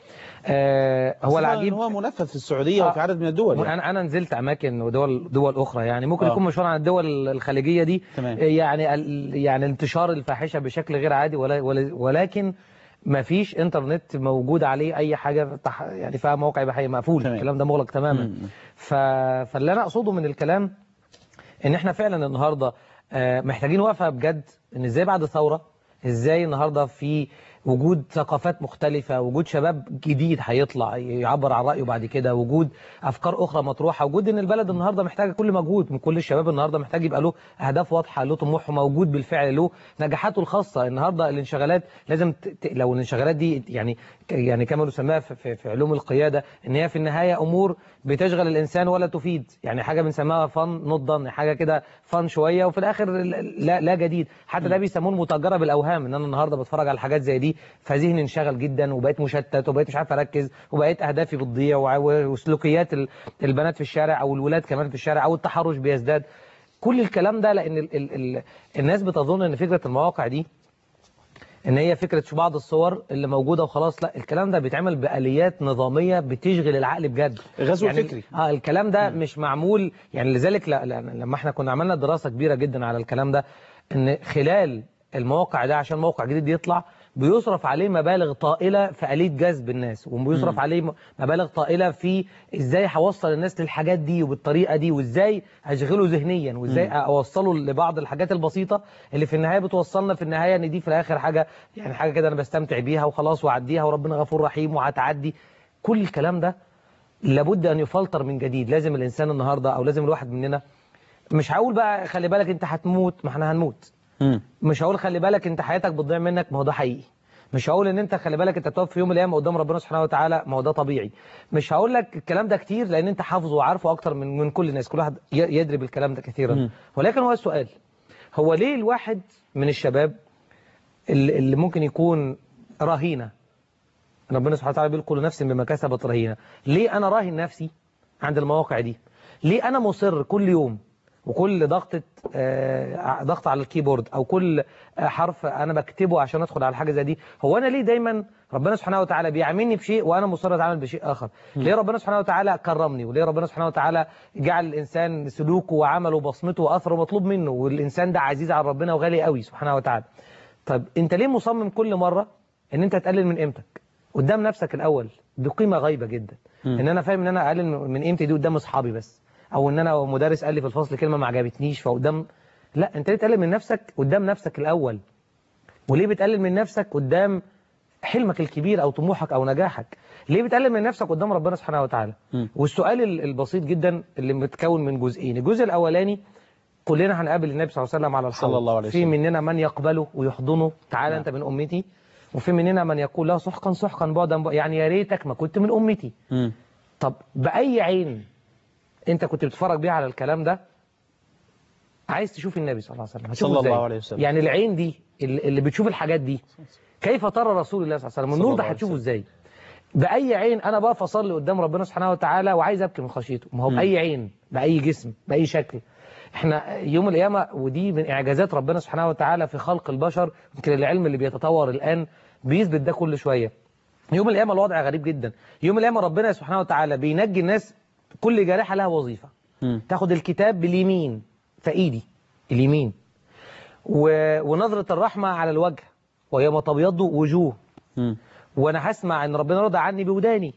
آه هو العجيب هو منفذ في السعوديه آه وفي عدد من الدول. يعني. انا انا نزلت اماكن ودول دول اخرى، يعني ممكن آه. يكون مشوار عن الدول الخليجيه دي تمام. يعني يعني انتشار الفاحشه بشكل غير عادي، ولا ولكن ما فيش انترنت موجود عليه اي حاجه يعني فيها موقع اباحيه، مقفول. الكلام ده مغلق تماما. ف... فاللي انا اقصده من الكلام ان احنا فعلا النهارده محتاجين وقفه بجد، ان ازاي بعد الثوره، ازاي النهارده في وجود ثقافات مختلفة، وجود شباب جديد هيطلع يعبر عن رأيه بعد كده، وجود أفكار أخرى مطروحة، وجود إن البلد النهاردة محتاجة كل مجهود من كل الشباب. النهاردة محتاج يبقى له أهداف واضحة، له طموح موجود بالفعل، له نجاحاته الخاصة. النهاردة الانشغالات لازم ت... لو الانشغالات دي يعني يعني كما نسميها في... في علوم القيادة إن هي في النهاية أمور بتشغل الإنسان ولا تفيد، يعني حاجة بنسميها فن نوت دان، حاجة كده فن شوية وفي الآخر لا لا جديد. حتى ده بيسموه المتاجرة بالأوهام، إن أنا النهاردة بتفرج على حاجات زي دي فذهني انشغل جدا وبقيت مشتت وبقيت مش عارف اركز وبقيت اهدافي بتضيع وسلوكيات البنات في الشارع او الولاد كمان في الشارع او التحرش بيزداد. كل الكلام ده لان ال ال ال الناس بتظن ان فكره المواقع دي ان هي فكره في بعض الصور اللي موجوده وخلاص. لا، الكلام ده بيتعمل باليات نظاميه بتشغل العقل بجد. غزو يعني فكري. اه الكلام ده م. مش معمول يعني. لذلك لا لا لما احنا كنا عملنا دراسه كبيره جدا على الكلام ده، ان خلال المواقع ده عشان موقع جديد يطلع بيصرف عليه مبالغ طائله في آلية جذب الناس، وبيصرف م. عليه مبالغ طائله في ازاي هوصل الناس للحاجات دي وبالطريقه دي، وازاي اشغله ذهنيا، وازاي م. اوصله لبعض الحاجات البسيطه اللي في النهايه بتوصلنا في النهايه ان دي في الاخر حاجه يعني حاجه كده انا بستمتع بيها وخلاص واعديها وربنا غفور رحيم وهتعدي. كل الكلام ده لابد ان يفلتر من جديد. لازم الانسان النهارده او لازم الواحد مننا، مش هقول بقى خلي بالك انت هتموت، ما احنا هنموت. م. مش هقول خلي بالك انت حياتك بتضيع منك، ما هو ده حقيقي. مش هقول ان انت خلي بالك انت تقف في يوم من الايام قدام ربنا سبحانه وتعالى، ما هو ده طبيعي. مش هقول لك الكلام ده كتير لان انت حافظه وعارفه اكتر من من كل الناس، كل واحد يدري بالكلام ده كثيرا. م. ولكن هو السؤال، هو ليه الواحد من الشباب اللي, اللي ممكن يكون رهينه، ربنا سبحانه وتعالى بيقول كل نفس بما كسبت رهينه، ليه انا راهن نفسي عند المواقع دي؟ ليه انا مصر كل يوم وكل ضغطة آه ضغط على الكيبورد او كل آه حرف انا بكتبه عشان ادخل على حاجه زي دي؟ هو انا ليه دايما ربنا سبحانه وتعالى بيعاملني بشيء وانا مصر اتعامل بشيء اخر؟ م. ليه ربنا سبحانه وتعالى كرمني؟ وليه ربنا سبحانه وتعالى جعل الانسان سلوكه وعمله وبصمته واثره مطلوب منه، والانسان ده عزيز على ربنا وغالي قوي سبحانه وتعالى؟ طب انت ليه مصمم كل مره ان انت تقلل من قيمتك قدام نفسك الاول؟ دي قيمه غايبه جدا. م. ان انا فاهم ان انا اقلل من قيمتي دي قدام اصحابي بس، او ان انا مدرس قال لي في الفصل كلمه ما عجبتنيش فقدام. لا، انت ليه بتقلل من نفسك قدام نفسك الاول؟ وليه بتقلل من نفسك قدام حلمك الكبير او طموحك او نجاحك؟ ليه بتقلل من نفسك قدام ربنا سبحانه وتعالى؟ م. والسؤال البسيط جدا اللي متكون من جزئين. الجزء الاولاني، كلنا هنقابل النبي صلى الله عليه وسلم على الحوض، صلى الله عليه وسلم. في مننا من يقبله ويحضنه، تعالى نعم. انت من امتي. وفي مننا من يقول له سحقا سحقا بعدا، يعني يا ريتك ما كنت من امتي. م. طب باي عين انت كنت بتتفرج بيها على الكلام ده عايز تشوف النبي صلى الله عليه وسلم؟ صلى الله عليه وسلم. يعني العين دي اللي بتشوف الحاجات دي كيف ترى رسول الله صلى الله عليه وسلم؟ النور ده هتشوفه ازاي؟ باي عين انا بقف اصلي قدام ربنا سبحانه وتعالى وعايز ابكي من خشيته؟ ما هو باي عين، باي جسم، باي شكل. احنا يوم القيامه، ودي من اعجازات ربنا سبحانه وتعالى في خلق البشر، يمكن العلم اللي بيتطور الان بيثبت ده كل شويه. يوم القيامه الوضع غريب جدا. يوم القيامه ربنا سبحانه وتعالى بينجي الناس، كل جارحه لها وظيفه. م. تاخد الكتاب باليمين في ايدي اليمين، و... ونظره الرحمه على الوجه، ويوم تبيض وجوه. م. وانا هسمع ان ربنا رضى عني بوداني،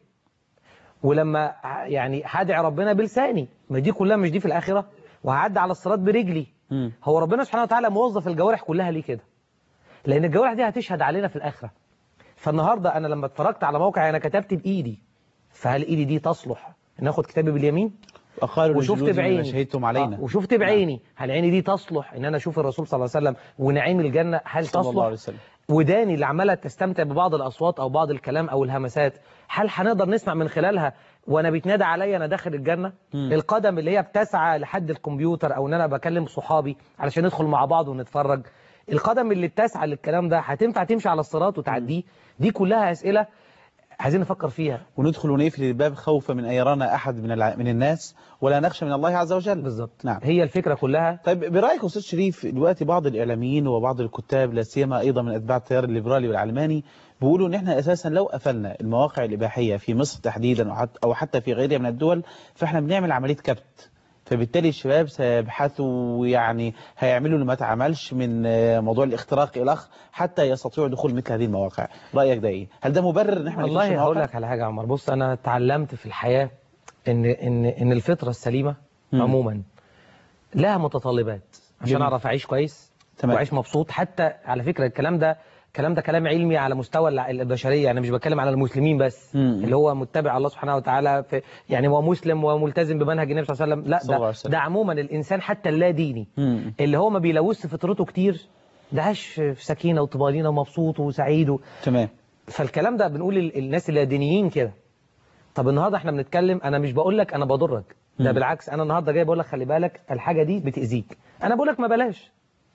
ولما يعني هدعي ربنا بلساني. ما دي كلها مش دي في الاخره؟ وهعدي على الصراط برجلي. م. هو ربنا سبحانه وتعالى موظف الجوارح كلها ليه كده؟ لان الجوارح دي هتشهد علينا في الاخره. فالنهارده انا لما اتفرجت على موقع انا كتبت بايدي، فهل ايدي دي تصلح ان اخد كتابي باليمين؟ وشفت بعيني شهدتم علينا. آه وشفت بعيني، هل عيني دي تصلح ان انا اشوف الرسول صلى الله عليه وسلم ونعيم الجنه؟ هل تصلح؟ الله عليه وسلم. وداني اللي عماله تستمتع ببعض الاصوات او بعض الكلام او الهمسات، هل هنقدر نسمع من خلالها وانا بيتنادى عليا انا داخل الجنه؟ م. القدم اللي هي بتسعى لحد الكمبيوتر او ان انا بكلم صحابي علشان ندخل مع بعض ونتفرج، القدم اللي بتسعى للكلام ده هتنفع تمشي على الصراط وتعديه؟ دي كلها اسئله عايزين نفكر فيها. وندخل ونقفل الباب خوفا من ان يرانا احد من الع... من الناس، ولا نخشى من الله عز وجل. بالظبط. نعم. هي الفكره كلها. طيب برايك استاذ شريف، دلوقتي بعض الاعلاميين وبعض الكتاب لا سيما ايضا من اتباع التيار الليبرالي والعلماني بيقولوا ان احنا اساسا لو قفلنا المواقع الاباحيه في مصر تحديدا او حتى في غيرها من الدول فاحنا بنعمل عمليه كبت، فبالتالي الشباب سيبحثوا يعني هيعملوا اللي ما اتعملش من موضوع الاختراق الى حتى يستطيعوا دخول مثل هذه المواقع. رايك ده ايه؟ هل ده مبرر ان احنا والله هقول لك على حاجه يا عمر. بص، انا اتعلمت في الحياه ان ان ان الفطره السليمه م. عموما لها متطلبات عشان جميل. اعرف اعيش كويس تمام. واعيش مبسوط. حتى على فكره الكلام ده الكلام ده كلام علمي على مستوى البشريه، يعني مش بتكلم على المسلمين بس. مم. اللي هو متبع الله سبحانه وتعالى في يعني هو مسلم وملتزم بمنهج النبي صلى الله عليه وسلم، لا ده, ده عموما الانسان حتى اللا ديني مم. اللي هو ما بيلوثش فطرته كتير ده عاش في سكينه وطمانينه ومبسوط وسعيد و... تمام. فالكلام ده بنقول الناس اللي دينيين كده. طب النهارده احنا بنتكلم، انا مش بقول لك انا بضرك، ده مم. بالعكس، انا النهارده جاي بقول لك خلي بالك الحاجه دي بتاذيك، انا بقول لك ما بلاش.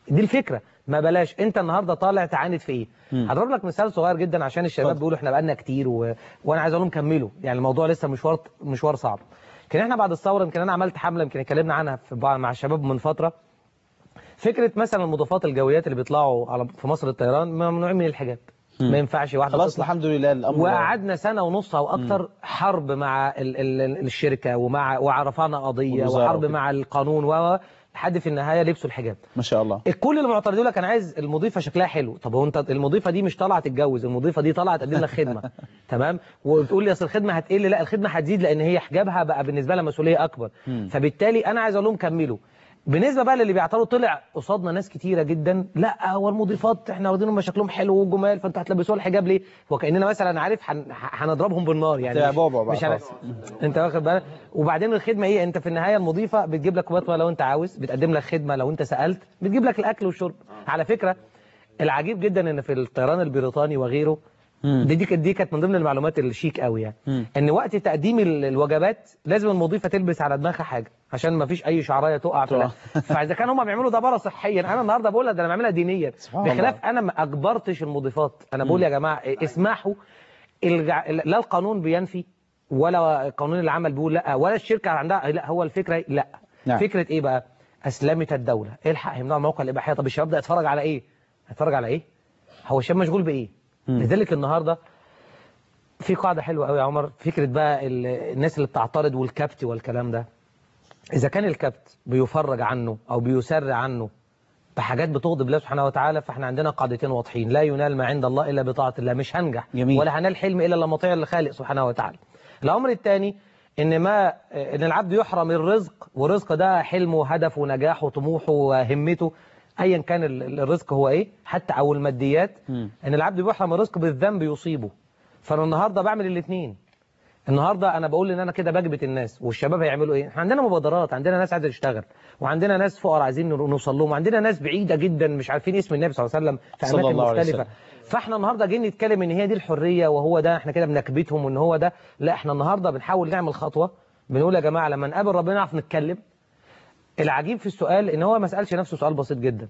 دي الفكره. ما بلاش انت النهارده طالع تعاند في ايه. هضرب لك مثال صغير جدا عشان الشباب فضل. بيقولوا احنا بقالنا كتير و... وانا عايز اقول لهم كملوا، يعني الموضوع لسه مشوار مشوار صعب. كان احنا بعد الثوره يمكن انا عملت حمله يمكن اتكلمنا عنها في بعض مع الشباب من فتره. فكره مثلا المضافات الجويات اللي بيطلعوا على في مصر الطيران ممنوعين من الحجاب. ما ينفعش واحده خلاص الحمد لله الامر. وقعدنا سنه ونص او اكتر مم. حرب مع ال ال الشركه ومع ورفعنا قضيه وحرب وكده. مع القانون و لحد في النهايه لبسوا الحجاب ما شاء الله. الكل اللي معترض يقول لك انا عايز المضيفه شكلها حلو. طب هو انت المضيفه دي مش طالعه تتجوز، المضيفه دي طالعه تقدم لك خدمه تمام. وبتقول لي اصل الخدمه هتقل، لا الخدمه هتزيد لان هي حجابها بقى بالنسبه لها مسؤوليه اكبر. مم. فبالتالي انا عايز اقول لهم كملوا. بالنسبه بقى للي بيعترضوا طلع قصادنا ناس كتيره جدا، لا هو المضيفات احنا واخدينهم شكلهم حلو وجمال فانتوا هتلبسوها الحجاب ليه؟ وكاننا مثلا عارف هنضربهم بالنار يعني مش, مش عارف انت واخد بالك. وبعدين الخدمه ايه؟ انت في النهايه المضيفه بتجيب لك كوبايه لو انت عاوز، بتقدم لك خدمه لو انت سالت، بتجيب لك الاكل والشرب. على فكره العجيب جدا ان في الطيران البريطاني وغيره دي دي دي كانت من ضمن المعلومات الشيك قوي يعني مم. ان وقت تقديم الوجبات لازم المضيفه تلبس على دماغها حاجه عشان ما فيش اي شعرايه تقع في فاذا كان هم بيعملوا ده بره صحيا، انا النهارده بقول ده انا بعملها دينيا بخلاف انا ما اجبرتش المضيفات. انا بقول يا جماعه اسمحوا، الجع... لا القانون بينفي ولا قانون العمل بيقول لا ولا الشركه عندها لا. هو الفكره لا نعم. فكره ايه بقى؟ اسلمت الدوله الحق يمنعوا المواقع الاباحيه. طب الشباب ده يتفرج على ايه؟ يتفرج على ايه؟ هو الشباب مشغول بايه؟ مم. لذلك النهارده في قاعده حلوه قوي يا عمر، فكره بقى الناس اللي بتعترض والكبت والكلام ده. اذا كان الكبت بيفرج عنه او بيسر عنه بحاجات بتغضب الله سبحانه وتعالى، فاحنا عندنا قاعدتين واضحين: لا ينال ما عند الله الا بطاعه الله، مش هنجح جميل. ولا هنال حلم الا لما اطيع الخالق سبحانه وتعالى. الامر الثاني ان ما ان العبد يحرم الرزق، والرزق ده حلمه وهدفه ونجاحه وطموحه وهمته ايا كان الرزق هو ايه حتى او الماديات. م. ان العبد بيحرم الرزق بالذنب يصيبه. فانا النهارده بعمل الاثنين. النهارده انا بقول ان انا كده بجبت الناس، والشباب هيعملوا ايه؟ احنا عندنا مبادرات، عندنا ناس عايزه تشتغل، وعندنا ناس فقراء عايزين نوصل لهم، وعندنا ناس بعيده جدا مش عارفين اسم النبي صلى الله عليه وسلم في اماكن مختلفه. فاحنا النهارده جايين نتكلم ان هي دي الحريه وهو ده احنا كده بنكبتهم وان هو ده، لا احنا النهارده بنحاول نعمل خطوه، بنقول يا جماعه لما نقابل ربنا نعرف نتكلم. العجيب في السؤال ان هو ما سالش نفسه سؤال بسيط جدا: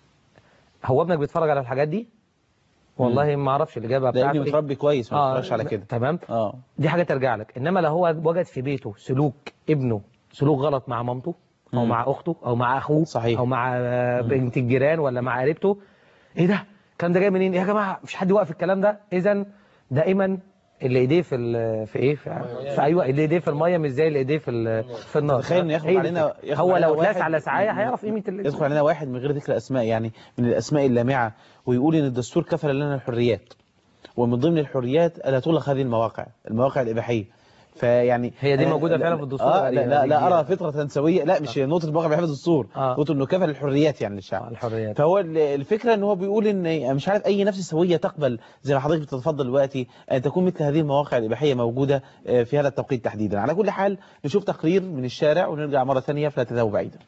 هو ابنك بيتفرج على الحاجات دي؟ والله ما اعرفش الاجابه بتاعته. ده ابني متربي كويس ما بيتفرجش آه على كده. تمام اه دي حاجه ترجع لك. انما لو هو وجد في بيته سلوك ابنه سلوك غلط مع مامته او مم. مع اخته او مع اخوه صحيح. او مع بنت الجيران ولا مع قريبته، ايه ده الكلام ده جاي منين يا جماعه؟ مش حد يوقف الكلام ده. اذا دائما اللي ايديه في في ايه في, في ايوه اللي ايديه في الميه مش زي اللي ايديه في في النار. تخيل ان ياخد علينا هو لو اتلاس على سعايه هيعرف قيمه اللي يدخل علينا واحد من غير ذكر اسماء يعني من الاسماء اللامعه ويقول ان الدستور كفل لنا الحريات، ومن ضمن الحريات الا تغلق هذه المواقع المواقع الاباحيه. فيعني هي دي موجوده فعلا في الدستور. آه لا لا, لا ارى فطره سويه، لا مش نقطه المواقع بحفظ الدستور، نقطه انه كفل الحريات يعني للشعب. آه الحريات. فهو الفكره ان هو بيقول ان مش عارف اي نفس سويه تقبل زي ما حضرتك بتتفضل دلوقتي ان تكون مثل هذه المواقع الاباحيه موجوده في هذا التوقيت تحديدا. على كل حال نشوف تقرير من الشارع ونرجع مره ثانيه فلا تذهبوا بعيدا.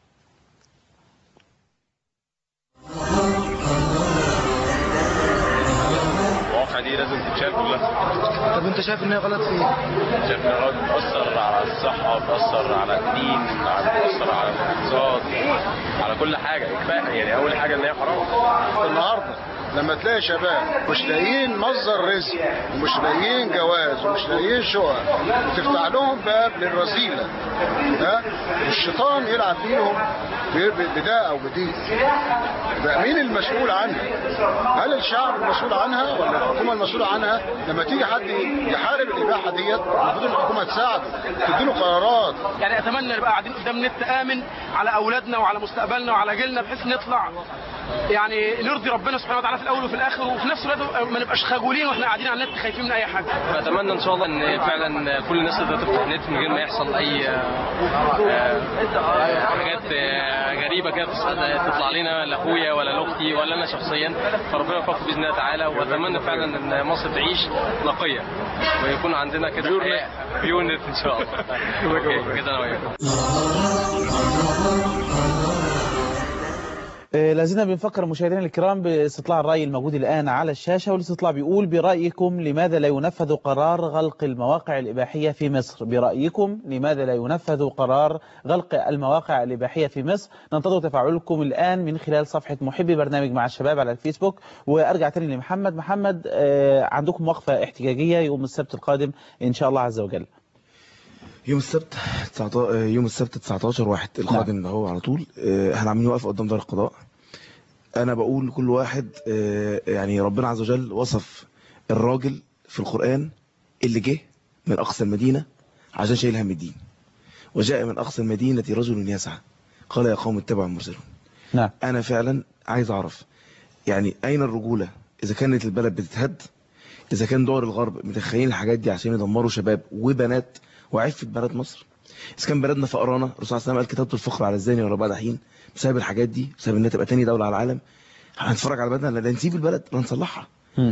دي لازم تتشال كلها. طب انت شايف ان هي غلط في ايه؟ شايف ان هي بتأثر على الصحة، بتأثر على الدين، بتأثر على الاقتصاد، على كل حاجة. كفاية يعني أول حاجة ان هي حرام. النهارده لما تلاقي شباب مش لاقيين مصدر رزق ومش لاقيين جواز ومش لاقيين شقق وتفتح لهم باب للرذيلة، ها والشيطان يلعب بيهم بده او بدي، ده مين المسؤول عنها؟ هل الشعب المسؤول عنها ولا الحكومه المسؤوله عنها؟ لما تيجي حد يحارب الاباحه ديت المفروض الحكومه تساعده تديله قرارات. يعني اتمنى نبقى قاعدين قدام نت امن على اولادنا وعلى مستقبلنا وعلى جيلنا بحيث نطلع يعني نرضي ربنا سبحانه وتعالى في الاول وفي الاخر، وفي نفس الوقت ما نبقاش خجولين واحنا قاعدين على النت خايفين من اي حاجه. اتمنى ان شاء الله ان فعلا كل الناس تقدر تفتح النت من غير ما يحصل اي حاجات غريبه كده تطلع لنا لاخويا ولا لاختي ولا انا شخصيا، فربنا يوفقنا باذن الله تعالى. واتمنى فعلا ان مصر تعيش نقيه ويكون عندنا كده بيور نت ان شاء الله. كده انا وياكم. لازلنا بنفكر مشاهدينا الكرام باستطلاع الرأي الموجود الآن على الشاشة، والاستطلاع بيقول: برأيكم لماذا لا ينفذ قرار غلق المواقع الإباحية في مصر؟ برأيكم لماذا لا ينفذ قرار غلق المواقع الإباحية في مصر؟ ننتظر تفاعلكم الآن من خلال صفحة محبي برنامج مع الشباب على الفيسبوك. وأرجع تاني لمحمد. محمد، عندكم وقفة احتجاجية يوم السبت القادم إن شاء الله عز وجل. يوم السبت يوم السبت تسعتاشر واحد القادم. نعم. ده هو على طول احنا عاملين وقفه قدام دار القضاء. انا بقول لكل واحد يعني ربنا عز وجل وصف الراجل في القرآن اللي جه من اقصى المدينه عشان شايل هم الدين، وجاء من اقصى المدينه رجل يسعى قال يا قوم اتبعوا المرسلون. نعم. انا فعلا عايز اعرف يعني اين الرجوله اذا كانت البلد بتتهد، اذا كان دول الغرب متخيلين الحاجات دي عشان يدمروا شباب وبنات وعفة بلد مصر. إذا كان بلدنا فقرانة، الرسول صلى الله عليه وسلم قال كتبت الفقر على الزاني ولا بعد حين، بسبب الحاجات دي، بسبب انها تبقى تاني دولة على العالم. هنتفرج على بلدنا لا نسيب البلد لا نصلحها.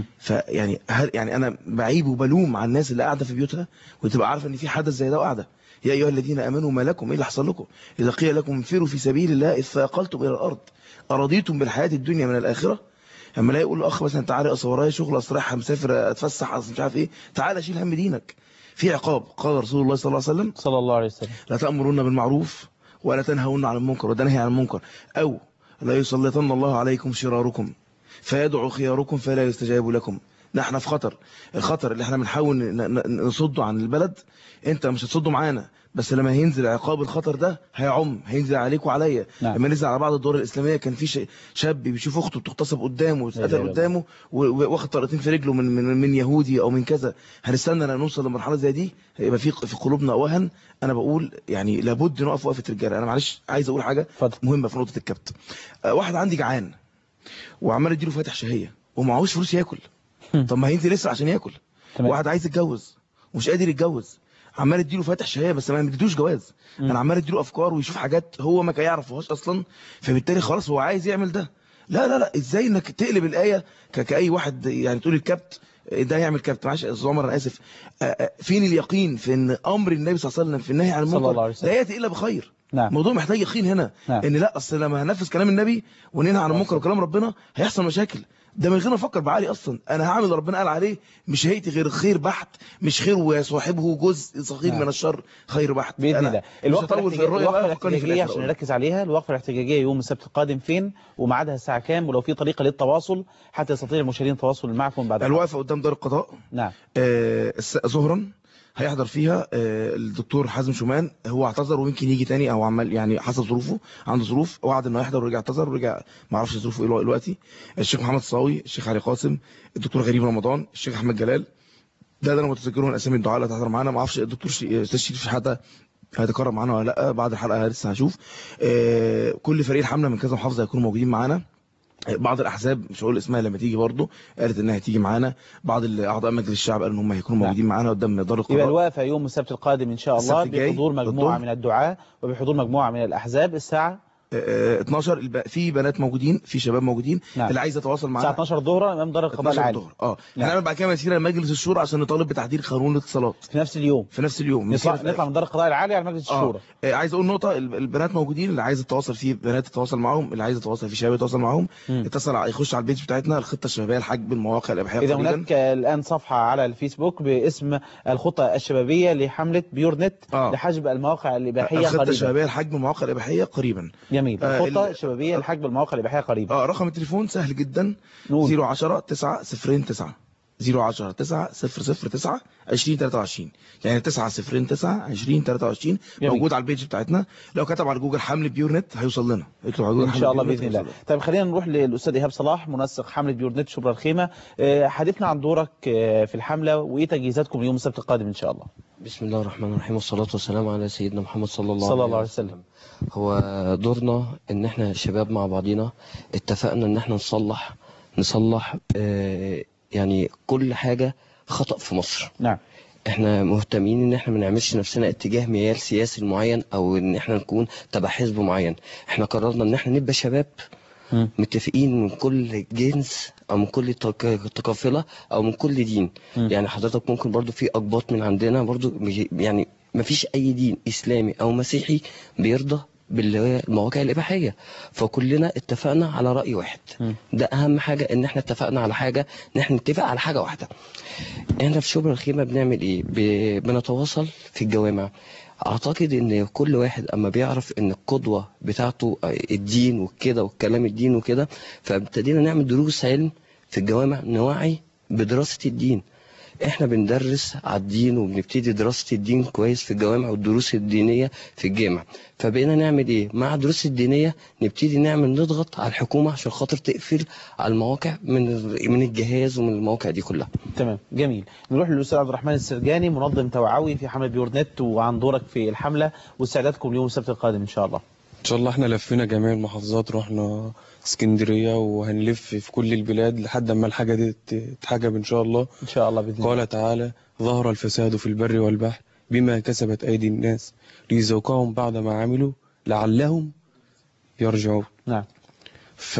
فيعني هل يعني انا بعيب وبلوم على الناس اللي قاعده في بيوتها وتبقى عارفه ان في حدث زي ده وقاعده. يا ايها الذين امنوا ما لكم، ايه اللي حصل لكم اذا قيل لكم انفروا في سبيل الله اذ ثاقلتم الى الارض ارضيتم بالحياه الدنيا من الاخره؟ اما لا يقول الاخ مثلا تعالى اصل ورايا شغل، اصل رايح مسافر اتفسح، اصل مش عارف ايه، تعالى شيل هم دينك. في عقاب قال رسول الله صلى الله عليه وسلم صلى الله عليه وسلم: لا تأمرون بالمعروف ولا تنهون عن المنكر، وده نهي عن المنكر، او لا يسلطن الله عليكم شراركم فيدعو خياركم فلا يستجاب لكم. نحن في خطر. الخطر اللي احنا بنحاول نصده عن البلد انت مش هتصده معانا، بس لما هينزل عقاب الخطر ده هيعم، هينزل عليك وعليا. نعم. لما نزل على بعض الدول الاسلاميه كان في شاب بيشوف اخته بتغتصب قدامه وتتقتل قدامه واخد طلقتين في رجله من من من يهودي او من كذا. هنستنى لما نوصل لمرحله زي دي هيبقى في في قلوبنا وهن. انا بقول يعني لابد نقف وقفه رجاله. انا معلش عايز اقول حاجه فضل. مهمه في نقطه الكبت. واحد عندي جعان وعمال اديله فاتح شهيه ومعهوش فلوس ياكل، طب ما هينزل يسرق عشان ياكل. تمام. واحد عايز يتجوز ومش قادر يتجوز، عمال اديله فاتح شهيه بس ما مديتوش جواز. م. انا عمال اديله افكار ويشوف حاجات هو ما كان يعرفهاش اصلا، فبالتالي خلاص هو عايز يعمل ده. لا لا لا، ازاي انك تقلب الايه كاي واحد يعني تقول الكبت ده يعمل كبت؟ معلش يا استاذ عمر انا اسف. فين اليقين في ان امر النبي صلى الله عليه وسلم في النهي عن المنكر لا ياتي الا بخير؟ نعم. الموضوع محتاج يقين هنا. نعم. ان لا اصل لما هنفذ كلام النبي وننهى عن المنكر وكلام ربنا هيحصل مشاكل. ده من غير ما افكر بعقلي اصلا، انا هعمل اللي ربنا قال عليه، مش هيئتي غير خير بحت، مش خير وصاحبه جزء صغير نعم. من الشر خير بحت. باذن الله. الوقفه الاحتجاجيه عشان نركز عليها، الوقفه الاحتجاجيه يوم السبت القادم فين وميعادها الساعه كام، ولو في طريقه للتواصل حتى يستطيع المشاهدين التواصل معكم بعد الوقفه قدام دار القضاء. نعم. آه ظهرا هيحضر فيها الدكتور حازم شومان. هو اعتذر ويمكن يجي تاني او عمل يعني حسب ظروفه، عنده ظروف، وعد انه يحضر ورجع اعتذر ورجع ما اعرفش ظروفه ايه دلوقتي. الشيخ محمد الصاوي، الشيخ علي قاسم، الدكتور غريب رمضان، الشيخ احمد جلال. ده ده انا متذكرهم اسامي الدعاء اللي هتحضر معانا. ما اعرفش الدكتور استاذ شريف حتى هيتكرم معانا ولا لا، بعد الحلقه لسه هشوف. كل فريق الحمله من كذا محافظه هيكونوا موجودين معانا. بعض الاحزاب مش هقول اسمها لما تيجي برضه قالت انها هتيجي معانا. بعض اعضاء مجلس الشعب قالوا ان هم هيكونوا موجودين معانا قدام دار القضاء. يبقى الوقفه يوم السبت القادم ان شاء الله بحضور مجموعه من الدعاة وبحضور مجموعه من الاحزاب الساعه اتناشر. في بنات موجودين، في شباب موجودين. نعم. اللي عايز يتواصل معانا الساعه اتناشر ظهرا امام دار القضاء العالي. اه نعم. هنعمل بعد كده مسيره لمجلس الشورى عشان نطالب بتحضير قانون الاتصالات في نفس اليوم. في نفس اليوم نطلع نطلع من دار القضاء العالي على مجلس الشورى. آه. عايز اقول نقطه، البنات موجودين، اللي عايز يتواصل فيه بنات يتواصل معاهم، اللي عايز يتواصل فيه شباب يتواصل معاهم. يتصل يخش على البيج بتاعتنا الخطه الشبابيه لحجب المواقع الاباحيه. اذا هناك الان صفحه على الفيسبوك باسم الخطه الشبابيه لحمله بيورنت آه. لحجب المواقع الاباحيه قريبا. الخطه الشبابيه لحجب المواقع الاباحيه قريبا. جميل. الخطه الشبابيه لحجب المواقع الاباحيه قريبا. اه رقم التليفون سهل جدا صفر عشرة تسعة صفر تسعة صفر عشرة تسعة صفر صفر تسعة عشرين تلاتة وعشرين، يعني تسعة صفر تسعة عشرين تلاتة وعشرين. موجود على البيج بتاعتنا. لو كتب على جوجل حمله بيورنت هيوصل لنا، اكتب على جوجل ان شاء الله باذن الله. طيب خلينا نروح للاستاذ ايهاب صلاح منسق حمله بيورنت شبرا الخيمه. حدثنا عن دورك في الحمله وايه تجهيزاتكم يوم السبت القادم ان شاء الله. بسم الله الرحمن الرحيم والصلاه والسلام على سيدنا محمد صلى الله, صلى الله عليه وسلم. هو دورنا ان احنا شباب مع بعضينا اتفقنا ان احنا نصلح نصلح اه يعني كل حاجه خطأ في مصر. نعم. احنا مهتمين ان احنا ما نعملش نفسنا اتجاه ميال سياسي معين او ان احنا نكون تبع حزب معين. احنا قررنا ان احنا نبقى شباب م. متفقين من كل جنس او من كل تقافله او من كل دين. م. يعني حضرتك ممكن برضو في اقباط من عندنا برضو، يعني ما فيش اي دين اسلامي او مسيحي بيرضى باللي هي المواقع الإباحية، فكلنا اتفقنا على رأي واحد. ده أهم حاجة، إن احنا اتفقنا على حاجة، إن احنا نتفق على حاجة واحدة. احنا في شبرا الخيمة بنعمل إيه؟ ب- بنتواصل في الجوامع. أعتقد إن كل واحد أما بيعرف إن القدوة بتاعته الدين وكده والكلام الدين وكده، فابتدينا نعمل دروس علم في الجوامع، نوعي بدراسة الدين. احنا بندرس على الدين وبنبتدي دراسة الدين كويس في الجوامع والدروس الدينية في الجامع. فبقينا نعمل ايه مع الدروس الدينية؟ نبتدي نعمل نضغط على الحكومة عشان خاطر تقفل على المواقع من من الجهاز ومن المواقع دي كلها. تمام، جميل. نروح للاستاذ عبد الرحمن السرجاني، منظم توعوي في حملة بيورنت، وعن دورك في الحملة واستعدادكم ليوم السبت القادم ان شاء الله. ان شاء الله احنا لفينا جميع المحافظات، رحنا اسكندريه وهنلف في كل البلاد لحد ما الحاجه دي تتحجب ان شاء الله. ان شاء الله باذن الله. قال تعالى: ظهر الفساد في البر والبحر بما كسبت ايدي الناس ليذوقهم بعد ما عملوا لعلهم يرجعون. نعم. ف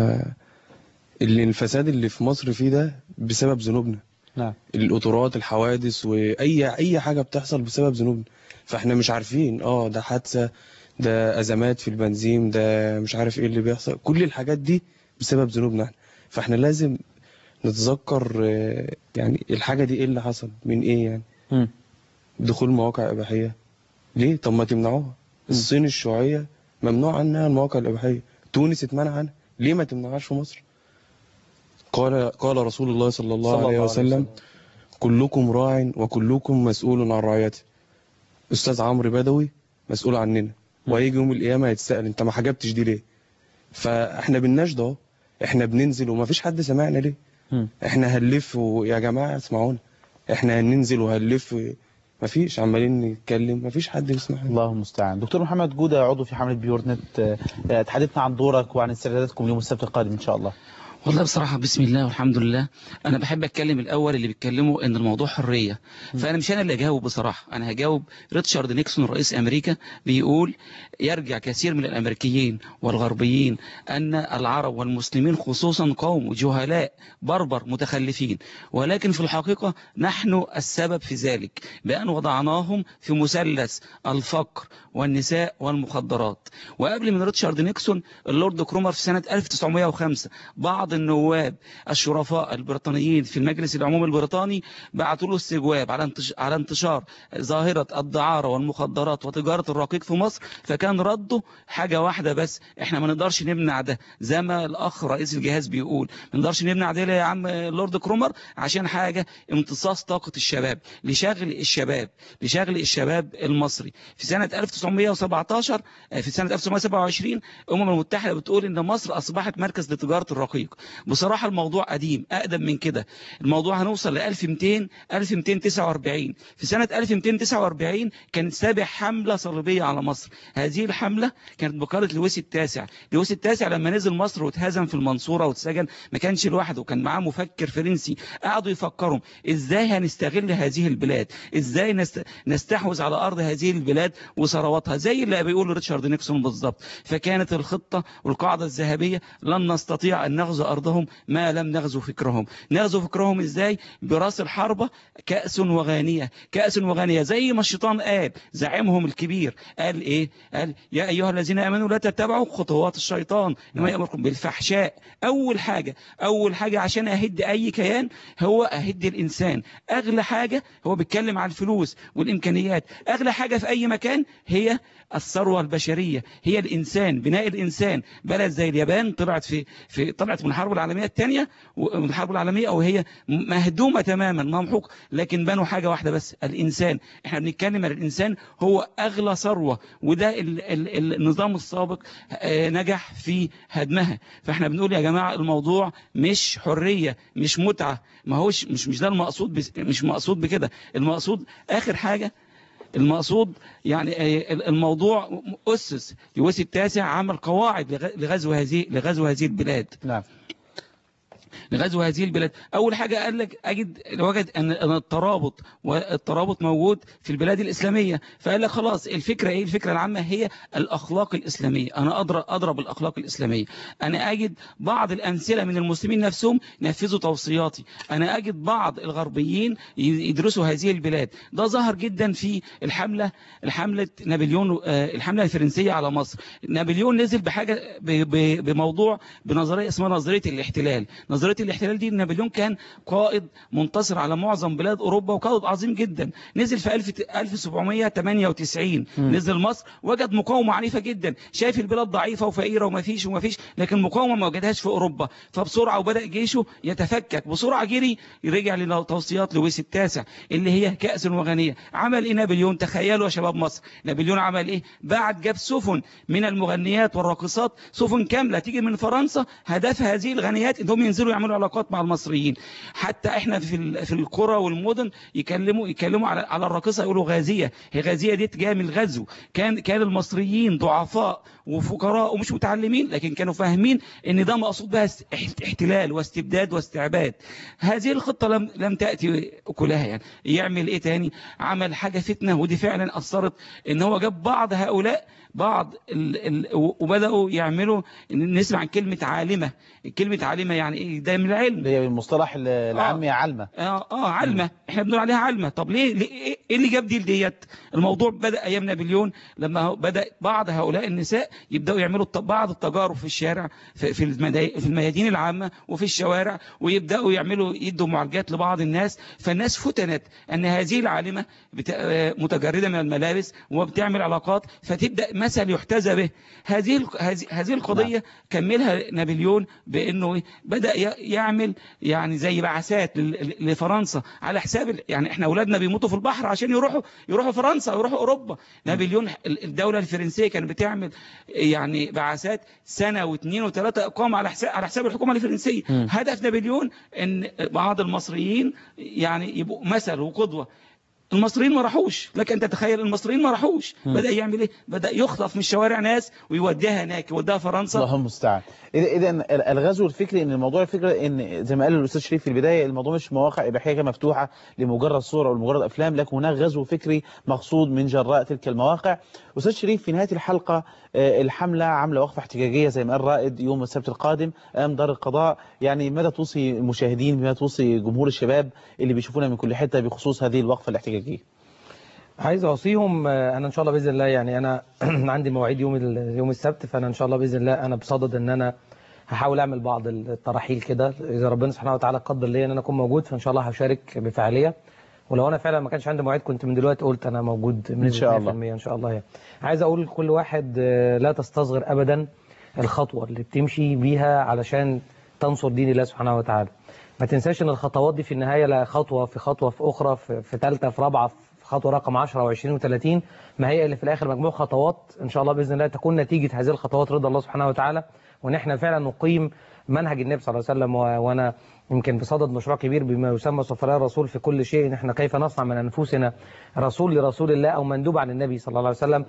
اللي الفساد اللي في مصر فيه ده بسبب ذنوبنا. نعم. القطورات، الحوادث، واي اي حاجه بتحصل بسبب ذنوبنا. فاحنا مش عارفين اه ده حادثه، ده ازمات في البنزين، ده مش عارف ايه اللي بيحصل، كل الحاجات دي بسبب ذنوبنا احنا. فاحنا لازم نتذكر يعني الحاجه دي ايه اللي حصل من ايه يعني. م. دخول مواقع اباحيه ليه؟ طب ما تمنعوها. الصين الشيوعيه ممنوع عنها المواقع الاباحيه، تونس اتمنع عنها، ليه ما تمنعهاش في مصر؟ قال قال رسول الله صلى الله, صلى الله عليه وسلم, وسلم كلكم راع وكلكم مسؤول عن رعيته. استاذ عمرو بدوي مسؤول عننا، وهيجي يوم القيامه هيتسال انت ما حجبتش دي ليه؟ فاحنا بنناشد اهو، احنا بننزل وما فيش حد سمعنا ليه؟ م. احنا هنلف ويا جماعه اسمعونا، احنا هننزل وهنلف، ما فيش، عمالين نتكلم ما فيش حد بيسمعنا. الله المستعان. دكتور محمد جودة، عضو في حملة بيورنت، تحدثنا عن دورك وعن استعداداتكم يوم السبت القادم ان شاء الله. والله بصراحة بسم الله والحمد لله. أنا بحب أتكلم الأول اللي بيتكلموا إن الموضوع حرية، فأنا مش أنا اللي أجاوب بصراحة، أنا هجاوب ريتشارد نيكسون رئيس أمريكا بيقول: يرجع كثير من الأمريكيين والغربيين أن العرب والمسلمين خصوصا قوم جهلاء بربر متخلفين، ولكن في الحقيقة نحن السبب في ذلك بأن وضعناهم في مثلث الفقر والنساء والمخدرات. وقبل من ريتشارد نيكسون اللورد كرومر في سنة ألف وتسعمائة وخمسة بعض النواب الشرفاء البريطانيين في المجلس العمومي البريطاني بعثوا له استجواب على على انتشار ظاهرة الدعارة والمخدرات وتجارة الرقيق في مصر، فكان رده حاجة واحدة بس: احنا ما نقدرش نمنع ده، زي ما الأخ رئيس الجهاز بيقول، ما نقدرش نمنع ده يا عم لورد كرومر، عشان حاجة امتصاص طاقة الشباب، لشغل الشباب لشغل الشباب المصري. في سنة ألف وتسعمائة وسبعة عشر في سنة ألف وتسعمائة وسبعة وعشرين الأمم المتحدة بتقول إن مصر أصبحت مركز لتجارة الرقيق. بصراحة الموضوع قديم، أقدم من كده. الموضوع هنوصل ل ألف ومئتين ألف ومئتين وتسعة وأربعين. في سنة ألف ومئتين وتسعة وأربعين كانت سابع حملة صليبية على مصر. هذه الحملة كانت بقيادة لويس التاسع. لويس التاسع لما نزل مصر واتهزم في المنصورة واتسجن ما كانش لوحده، كان معاه مفكر فرنسي. قعدوا يفكروا ازاي هنستغل هذه البلاد، ازاي نست... نستحوذ على أرض هذه البلاد وثرواتها، زي اللي بيقول ريتشارد نيكسون بالضبط. فكانت الخطة والقاعدة الذهبية: لن نستطيع أن نغزو أرضهم ما لم نغزو فكرهم. نغزو فكرهم إزاي؟ براس الحربة كأس وغانية، كأس وغانية، زي ما الشيطان قال، زعيمهم الكبير قال إيه؟ قال: يا أيها الذين آمنوا لا تتبعوا خطوات الشيطان إنما يأمركم بالفحشاء. أول حاجة أول حاجة عشان أهد أي كيان هو أهد الإنسان. أغلى حاجة، هو بيتكلم عن الفلوس والإمكانيات، أغلى حاجة في أي مكان هي الثروة البشرية، هي الإنسان، بناء الإنسان. بلد زي اليابان طلعت في في طلعت من الحرب العالمية الثانية ومن الحرب العالمية وهي مهدومة تماما، ممحوق، لكن بنوا حاجة واحدة بس: الإنسان. احنا بنتكلم عن الإنسان هو أغلى ثروة، وده ال ال النظام السابق نجح في هدمها. فاحنا بنقول يا جماعة الموضوع مش حرية، مش متعة، ما هوش مش مش ده المقصود، مش مقصود بكده. المقصود آخر حاجة، المقصود يعني الموضوع أسس لويس التاسع، عمل قواعد لغزو هذه لغزو هذه البلاد. نعم. لغزو هذه البلاد. أول حاجة قال لك أجد وجد أن الترابط والترابط موجود في البلاد الإسلامية، فقال لك خلاص الفكرة إيه؟ الفكرة العامة هي الأخلاق الإسلامية. أنا أضرب أضرب الأخلاق الإسلامية. أنا أجد بعض الأمثلة من المسلمين نفسهم نفذوا توصياتي. أنا أجد بعض الغربيين يدرسوا هذه البلاد. ده ظهر جدا في الحملة الحملة نابليون الحملة الفرنسية على مصر. نابليون نزل بحاجة بموضوع بنظرية اسمها نظرية الاحتلال. نظرية الاحتلال دي نابليون كان قائد منتصر على معظم بلاد أوروبا وقائد عظيم جدا. نزل في ألف وسبعمائة وثمانية وتسعين م. نزل مصر، وجد مقاومة عنيفة جدا. شايف البلاد ضعيفة وفقيرة وما فيش وما فيش، لكن مقاومة ما وجدهاش في أوروبا. فبسرعة وبدأ جيشه يتفكك بسرعة، جري يرجع لتوصيات لويس التاسع اللي هي كأس وغنية. عمل إيه نابليون؟ تخيلوا يا شباب مصر، نابليون عمل إيه؟ بعد جاب سفن من المغنيات والراقصات، سفن كاملة تيجي من فرنسا، هدف هذه الغنيات انهم ينزلوا يعملوا علاقات مع المصريين. حتى احنا في في القرى والمدن يكلموا يكلموا على على الراقصه يقولوا غازيه. هي غازيه دي جايه من الغزو. كان كان المصريين ضعفاء وفقراء ومش متعلمين، لكن كانوا فاهمين ان ده مقصود بها احتلال واستبداد واستعباد. هذه الخطه لم لم تاتي اكلها. يعني يعمل ايه تاني؟ عمل حاجه فتنه، ودي فعلا اثرت، ان هو جاب بعض هؤلاء بعض ال ال وبدأوا يعملوا. نسمع عن كلمة عالمة. كلمة عالمة يعني ايه؟ ده من العلم، هي بالمصطلح العامي. آه علمة. اه اه علمة. احنا بنقول عليها علمة. طب ليه, ليه ايه اللي جاب دي لديت؟ الموضوع بدأ ايام نابليون، لما بدأ بعض هؤلاء النساء يبدأوا يعملوا بعض التجارب في الشارع، في في الميادين العامة وفي الشوارع، ويبدأوا يعملوا يدوا معالجات لبعض الناس. فالناس فتنت ان هذه العالمة متجردة من الملابس وبتعمل علاقات، فتبدأ مثل يحتذى به. هذه هذه القضية كملها نابليون بأنه بدأ يعمل يعني زي بعثات لفرنسا على حساب، يعني احنا أولادنا بيموتوا في البحر عشان يروحوا يروحوا فرنسا ويروحوا أوروبا. نابليون الدولة الفرنسية كانت بتعمل يعني بعثات سنة واثنين وثلاثة إقامة على حساب على حساب الحكومة الفرنسية. م. هدف نابليون ان بعض المصريين يعني يبقوا مثل وقدوة. المصريين ما راحوش، لك انت تخيل المصريين ما راحوش. بدأ يعمل ايه؟ بدأ يخطف من الشوارع ناس ويوديها هناك، يوديها فرنسا. الله المستعان. اذا الغزو الفكري، ان الموضوع الفكري ان زي ما قال الاستاذ شريف في البدايه، الموضوع مش مواقع اباحيه مفتوحه لمجرد صوره او لمجرد افلام، لكن هناك غزو فكري مقصود من جراء تلك المواقع. استاذ شريف، في نهايه الحلقه الحمله عامله وقفه احتجاجيه زي ما قال رائد يوم السبت القادم امام دار القضاء. يعني ماذا توصي المشاهدين، ماذا توصي جمهور الشباب اللي بيشوفونا من كل حته بخصوص هذه الوقفه الاحتجاجيه؟ عايز اوصيهم، انا ان شاء الله باذن الله، يعني انا عندي مواعيد يوم يوم السبت، فانا ان شاء الله باذن الله انا بصدد ان انا هحاول اعمل بعض التراحيل كده، اذا ربنا سبحانه وتعالى قدر لي ان انا اكون موجود، فان شاء الله هشارك بفعاليه. ولو انا فعلا ما كانش عندي مواعيد كنت من دلوقتي قلت انا موجود ان شاء الله ان شاء الله. يعني عايز اقول لكل واحد لا تستصغر ابدا الخطوه اللي بتمشي بيها علشان تنصر دين الله سبحانه وتعالى. ما تنساش ان الخطوات دي في النهايه لا خطوه في خطوه في اخرى في ثالثه في رابعه، خطوة رقم عشرة وعشرين وثلاثين، ما هي اللي في الآخر مجموع خطوات إن شاء الله بإذن الله تكون نتيجة هذه الخطوات رضا الله سبحانه وتعالى، وإن إحنا فعلا نقيم منهج النبي صلى الله عليه وسلم. وأنا يمكن بصدد مشروع كبير بما يسمى سفراء الرسول في كل شيء، إن إحنا كيف نصنع من أنفسنا رسول لرسول الله أو مندوب عن النبي صلى الله عليه وسلم.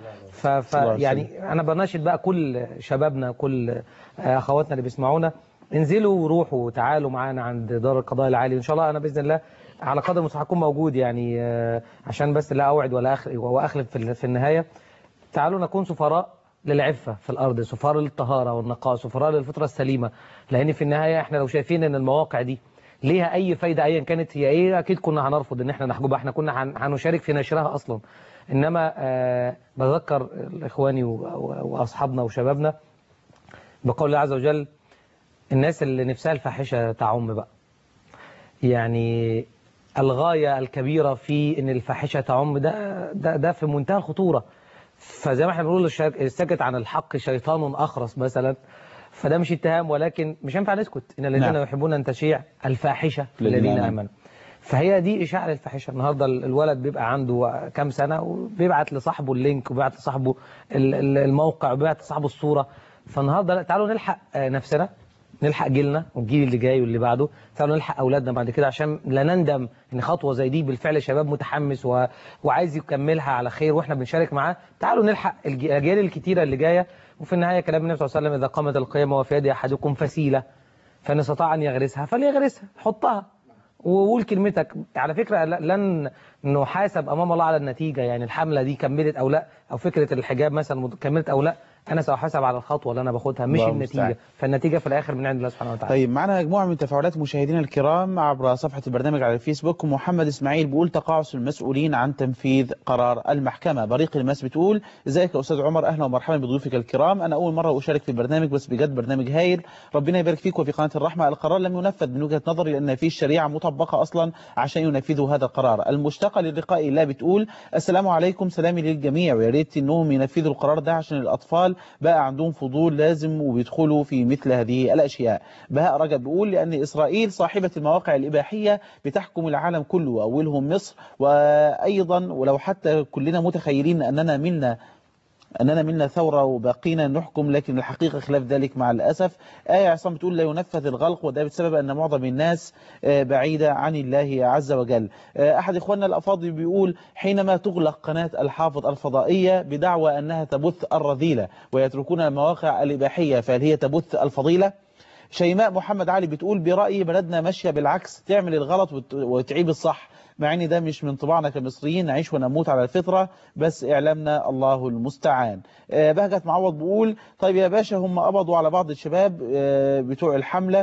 فيعني أنا بناشد بقى كل شبابنا كل أخواتنا اللي بيسمعونا، انزلوا وروحوا وتعالوا معانا عند دار القضاء العالي، إن شاء الله أنا بإذن الله على قدر المستطاع هكون موجود، يعني عشان بس لا أوعد ولا أخلف في النهاية. تعالوا نكون سفراء للعفة في الأرض، سفراء للطهارة والنقاء، سفراء للفطرة السليمة، لأن في النهاية احنا لو شايفين ان المواقع دي ليها أي فايدة أيا كانت هي إيه، أكيد كنا هنرفض ان احنا نحجبها، احنا كنا هنشارك في نشرها أصلا. إنما آه بذكر إخواني وأصحابنا وشبابنا بقول الله عز وجل، الناس اللي نفسها الفاحشة تعم بقى، يعني الغاية الكبيرة في ان الفاحشة تعم ده ده, ده في منتهى الخطورة. فزي ما احنا بنقول الساكت عن الحق شيطان أخرس مثلا، فده مش اتهام، ولكن مش ينفع نسكت. ان الذين نعم. يحبون ان تشيع الفاحشة في الذين آمنوا، فهي دي إشاعة للفاحشة. النهارده الولد بيبقى عنده كام سنة وبيبعت لصاحبه اللينك وبيبعت لصاحبه الموقع وبيبعت لصاحبه الصورة. فالنهارده تعالوا نلحق نفسنا، نلحق جيلنا والجيل اللي جاي واللي بعده، تعالوا نلحق أولادنا بعد كده، عشان لا نندم ان خطوة زي دي بالفعل شباب متحمس و... وعايز يكملها على خير واحنا بنشارك معاه. تعالوا نلحق الأجيال الكتيرة اللي جاية. وفي النهاية كلام النبي صلى الله عليه وسلم، إذا قامت القيامة وفي يد أحدكم فسيلة، فإن استطاع أن يغرسها فليغرسها، حطها وقول كلمتك. على فكرة لن نحاسب أمام الله على النتيجة، يعني الحملة دي كملت أو لا، أو فكرة الحجاب مثلا كملت أو لا، أنا سأحاسب على الخطوة اللي أنا باخدها مش النتيجة مستعد. فالنتيجة في الآخر من عند الله سبحانه وتعالى. طيب معنا مجموعة من تفاعلات مشاهدينا الكرام عبر صفحة البرنامج على الفيسبوك. محمد إسماعيل بيقول تقاعس المسؤولين عن تنفيذ قرار المحكمة. بريق الماس بتقول ازيك يا أستاذ عمر، أهلا ومرحبا بضيوفك الكرام، أنا أول مرة أشارك في البرنامج بس بجد برنامج هايل، ربنا يبارك فيك وفي قناة الرحمة. القرار لم ينفذ من وجهة نظري لأن في الشريعة مطبقة أصلا عشان ينفذوا هذا القرار. المشتقة للقاء الله بتقول السلام عليكم، سلامي للجميع، ويا ريت إنهم ينفذوا القرار ده عشان الأطفال بقى عندهم فضول لازم وبيدخلوا في مثل هذه الأشياء. بهاء رجب بيقول لأن إسرائيل صاحبة المواقع الإباحية بتحكم العالم كله وأولهم مصر، وأيضا ولو حتى كلنا متخيلين أننا منا أننا منا ثورة وبقينا نحكم، لكن الحقيقة خلاف ذلك مع الأسف. آية عصام بتقول لا ينفذ الغلق، وده بسبب أن معظم الناس بعيدة عن الله عز وجل. أحد إخواننا الأفاضل بيقول حينما تغلق قناة الحافظ الفضائية بدعوى أنها تبث الرذيلة ويتركون المواقع الإباحية، فهل هي تبث الفضيلة؟ شيماء محمد علي بتقول برأيي بلدنا ماشية بالعكس، تعمل الغلط وتعيب الصح، مع ان ده مش من طباعنا كمصريين، نعيش ونموت على الفطرة، بس اعلامنا الله المستعان. بهجت معوض بيقول طيب يا باشا هم قبضوا على بعض الشباب بتوع الحملة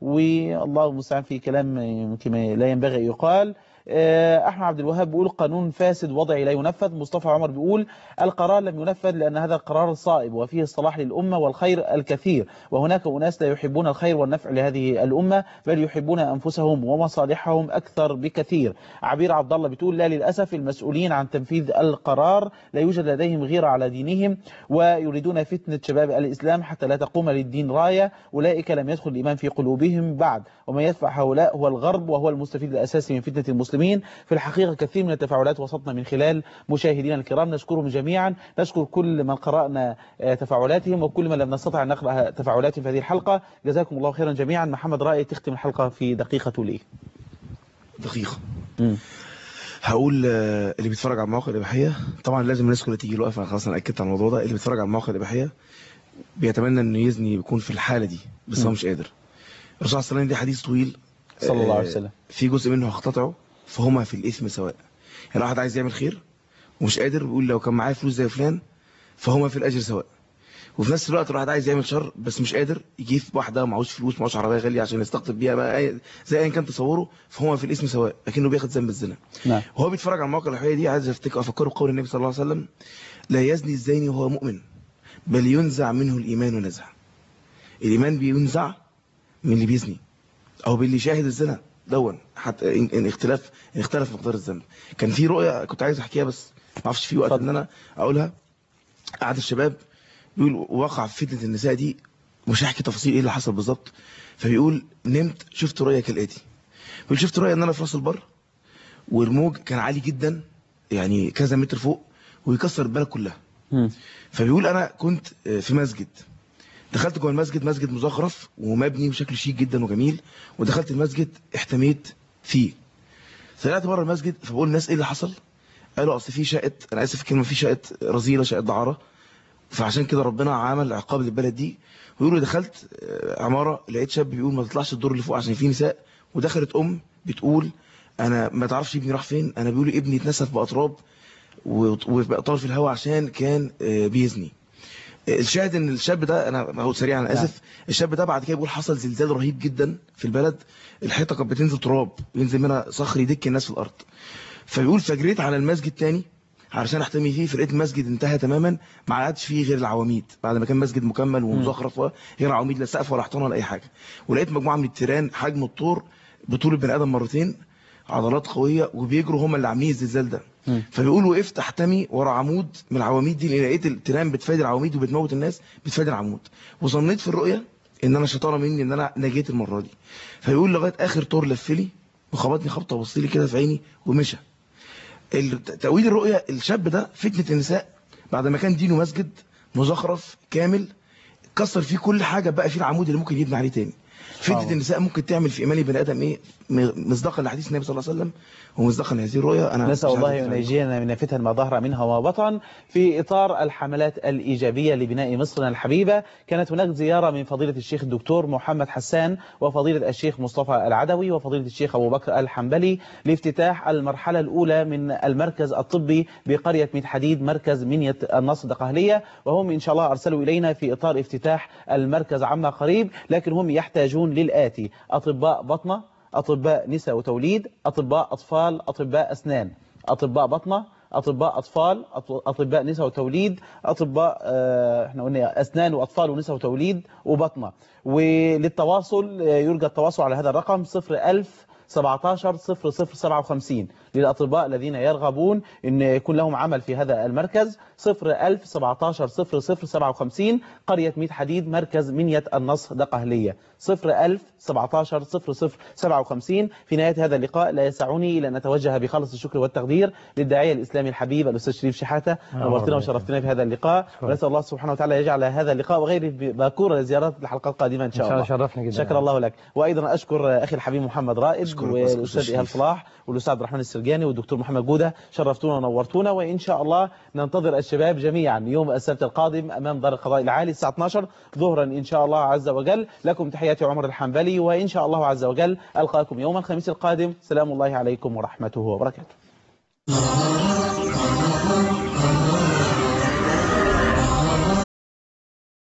والله المستعان في كلام يمكن لا ينبغي أن يقال. أحمد عبد الوهاب بيقول قانون فاسد وضعي لا ينفذ. مصطفى عمر بيقول القرار لم ينفذ لأن هذا القرار صائب وفيه الصلاح للأمة والخير الكثير، وهناك أناس لا يحبون الخير والنفع لهذه الأمة بل يحبون أنفسهم ومصالحهم أكثر بكثير. عبير عبد الله بتقول لا للأسف المسؤولين عن تنفيذ القرار لا يوجد لديهم غيرة على دينهم ويريدون فتنة شباب الإسلام حتى لا تقوم للدين راية، أولئك لم يدخل الإيمان في قلوبهم بعد، وما يدفع هؤلاء هو الغرب وهو المستفيد الأساسي من فتنة المسلمين. في الحقيقة كثير من التفاعلات وصلتنا من خلال مشاهدينا الكرام، نشكرهم جميعا، نشكر كل من قرأنا تفاعلاتهم وكل من لم نستطع أن نقرأ تفاعلاتهم في هذه الحلقة، جزاكم الله خيرا جميعا. محمد رائي تختم الحلقة في دقيقة ليه؟ دقيقة م. هقول اللي بيتفرج على المواقع الإباحية طبعا لازم الناس كلها تيجي له واقفة، خلاص أنا أكدت على الموضوع ده، اللي بيتفرج على المواقع الإباحية بيتمنى إنه يزني يكون في الحالة دي بس م. هو مش قادر. الرسول صلى الله عليه وسلم دي حديث طويل صلى الله عليه وسلم، في جزء منه هقتطعه، فهما في الإثم سواء. يعني واحد عايز يعمل خير ومش قادر بيقول لو كان معايا فلوس زي فلان فهما في الأجر سواء، وفي نفس الوقت واحد عايز يعمل شر بس مش قادر يجيب واحدة معهوش فلوس معهوش عربية غالية عشان يستقطب بيها بقى زي أيا كان تصوره، فهما في الإثم سواء لكنه بياخد ذنب الزنا. نعم. وهو بيتفرج على المواقع الإباحية دي عايز افتكر افكره بقول النبي صلى الله عليه وسلم لا يزني الزاني وهو مؤمن بل ينزع منه الإيمان نزع. الإيمان بينزع من اللي بيزني أو باللي شاهد الزنا دون، حتى ان اختلاف ان اختلف مقدار الذنب. كان في رؤيه كنت عايز احكيها بس ما اعرفش في وقت ان انا اقولها. قعد الشباب بيقول وقع في فتنه النساء دي، مش هحكي تفاصيل ايه اللي حصل بالظبط، فبيقول نمت شفت رؤيه كالاتي، بيقول شفت رؤيه ان انا في راس البر والموج كان عالي جدا يعني كذا متر فوق ويكسر البلد كلها. فبيقول انا كنت في مسجد، دخلت جوه المسجد، مسجد مزخرف ومبني بشكل شيك جدا وجميل، ودخلت المسجد احتميت فيه. طلعت بره المسجد فبقول الناس ايه اللي حصل؟ قالوا اصل في شقه، انا اسف في الكلمه، في شقه رذيله شقه دعاره، فعشان كده ربنا عمل عقاب للبلد دي. ويقولوا دخلت عماره لقيت شاب بيقول ما تطلعش الدور اللي فوق عشان فيه نساء، ودخلت ام بتقول انا ما تعرفش ابني راح فين، انا بيقولوا ابني اتنسف باطراب وبقى طار في الهواء عشان كان بيزني. الشاهد ان الشاب ده انا هو سريعا انا اسف، الشاب ده بعد كده بيقول حصل زلزال رهيب جدا في البلد، الحيطه كانت بتنزل تراب ينزل منها صخر يدك الناس في الارض. فبيقول فجريت على المسجد تاني علشان احتمي فيه، فلقيت المسجد انتهى تماما، ما عادش فيه غير العواميد بعد ما كان مسجد مكمل ومزخرف غير عواميد لا سقف ولا حيطان ولا اي حاجه. ولقيت مجموعه من التيران حجم الطور بطول البني ادم مرتين، عضلات قويه وبيجروا هم اللي عاملين الزلزال ده. فبيقول وقفت احتمي ورا عمود من العواميد دي، لقيت التيران بتفادي العواميد وبتموت الناس بتفادي العمود، وظنيت في الرؤيه ان انا شطاره مني ان انا نجيت المره دي. فيقول لغايه اخر طور لفلي وخبطني خبطه وبص لي كده في عيني ومشى. تأويل الرؤيه الشاب ده فتنه النساء بعد ما كان دينه مسجد مزخرف كامل كسر فيه كل حاجه، بقى فيه العمود اللي ممكن يبني عليه تاني. فتنه النساء ممكن تعمل في ايمان البني ادم ايه مصداقا لحديث النبي صلى الله عليه وسلم ومصداقا لهذه الرؤيا. انا نسال الله ان ينجينا من فتن ما ظهر منها وما بطن. في اطار الحملات الايجابيه لبناء مصرنا الحبيبه، كانت هناك زياره من فضيله الشيخ الدكتور محمد حسان وفضيله الشيخ مصطفى العدوي وفضيله الشيخ ابو بكر الحنبلي لافتتاح المرحله الاولى من المركز الطبي بقريه ميت حديد، مركز منيه النصر دقهليه، وهم ان شاء الله ارسلوا الينا في اطار افتتاح المركز عما قريب، لكن هم يحتاجون للاتي: اطباء بطنه، اطباء نساء وتوليد، اطباء اطفال، اطباء اسنان، اطباء بطنه، اطباء اطفال، اطباء نساء وتوليد، اطباء اه احنا قلنا اسنان واطفال ونساء وتوليد وبطنه. وللتواصل يرجى التواصل على هذا الرقم صفر ألف سبعتاشر صفر صفر سبعة وخمسين للأطباء الذين يرغبون أن يكون لهم عمل في هذا المركز. صفر ألف سبعتاشر صفر صفر سبعة وخمسين قرية ميت حديد، مركز منية النصر دقهلية. صفر ألف سبعتاشر صفر صفر سبعة وخمسين. في نهاية هذا اللقاء لا يسعني إلا أن أتوجه بخالص الشكر والتقدير للداعية الإسلامي الحبيب الأستاذ شريف شحاتة، نورتنا وشرفتنا في هذا اللقاء، ونسأل الله سبحانه وتعالى يجعل هذا اللقاء وغيره باكورة لزيارات الحلقات القادمة إن شاء الله. شرفنا جدا. شكر الله لك. وأيضا أشكر أخي الحبيب محمد رائد والأستاذ إيهاب صلاح والأستاذ عبد الرحمن السرجاني والدكتور محمد جودة، شرفتونا ونورتونا. وإن شاء الله ننتظر الشباب جميعا يوم السبت القادم أمام دار القضاء العالي الساعة اثناشر ظهرا إن شاء الله عز وجل. لكم تحياتي عمر الحنبلي، وإن شاء الله عز وجل ألقاكم يوم الخميس القادم. سلام الله عليكم ورحمته وبركاته.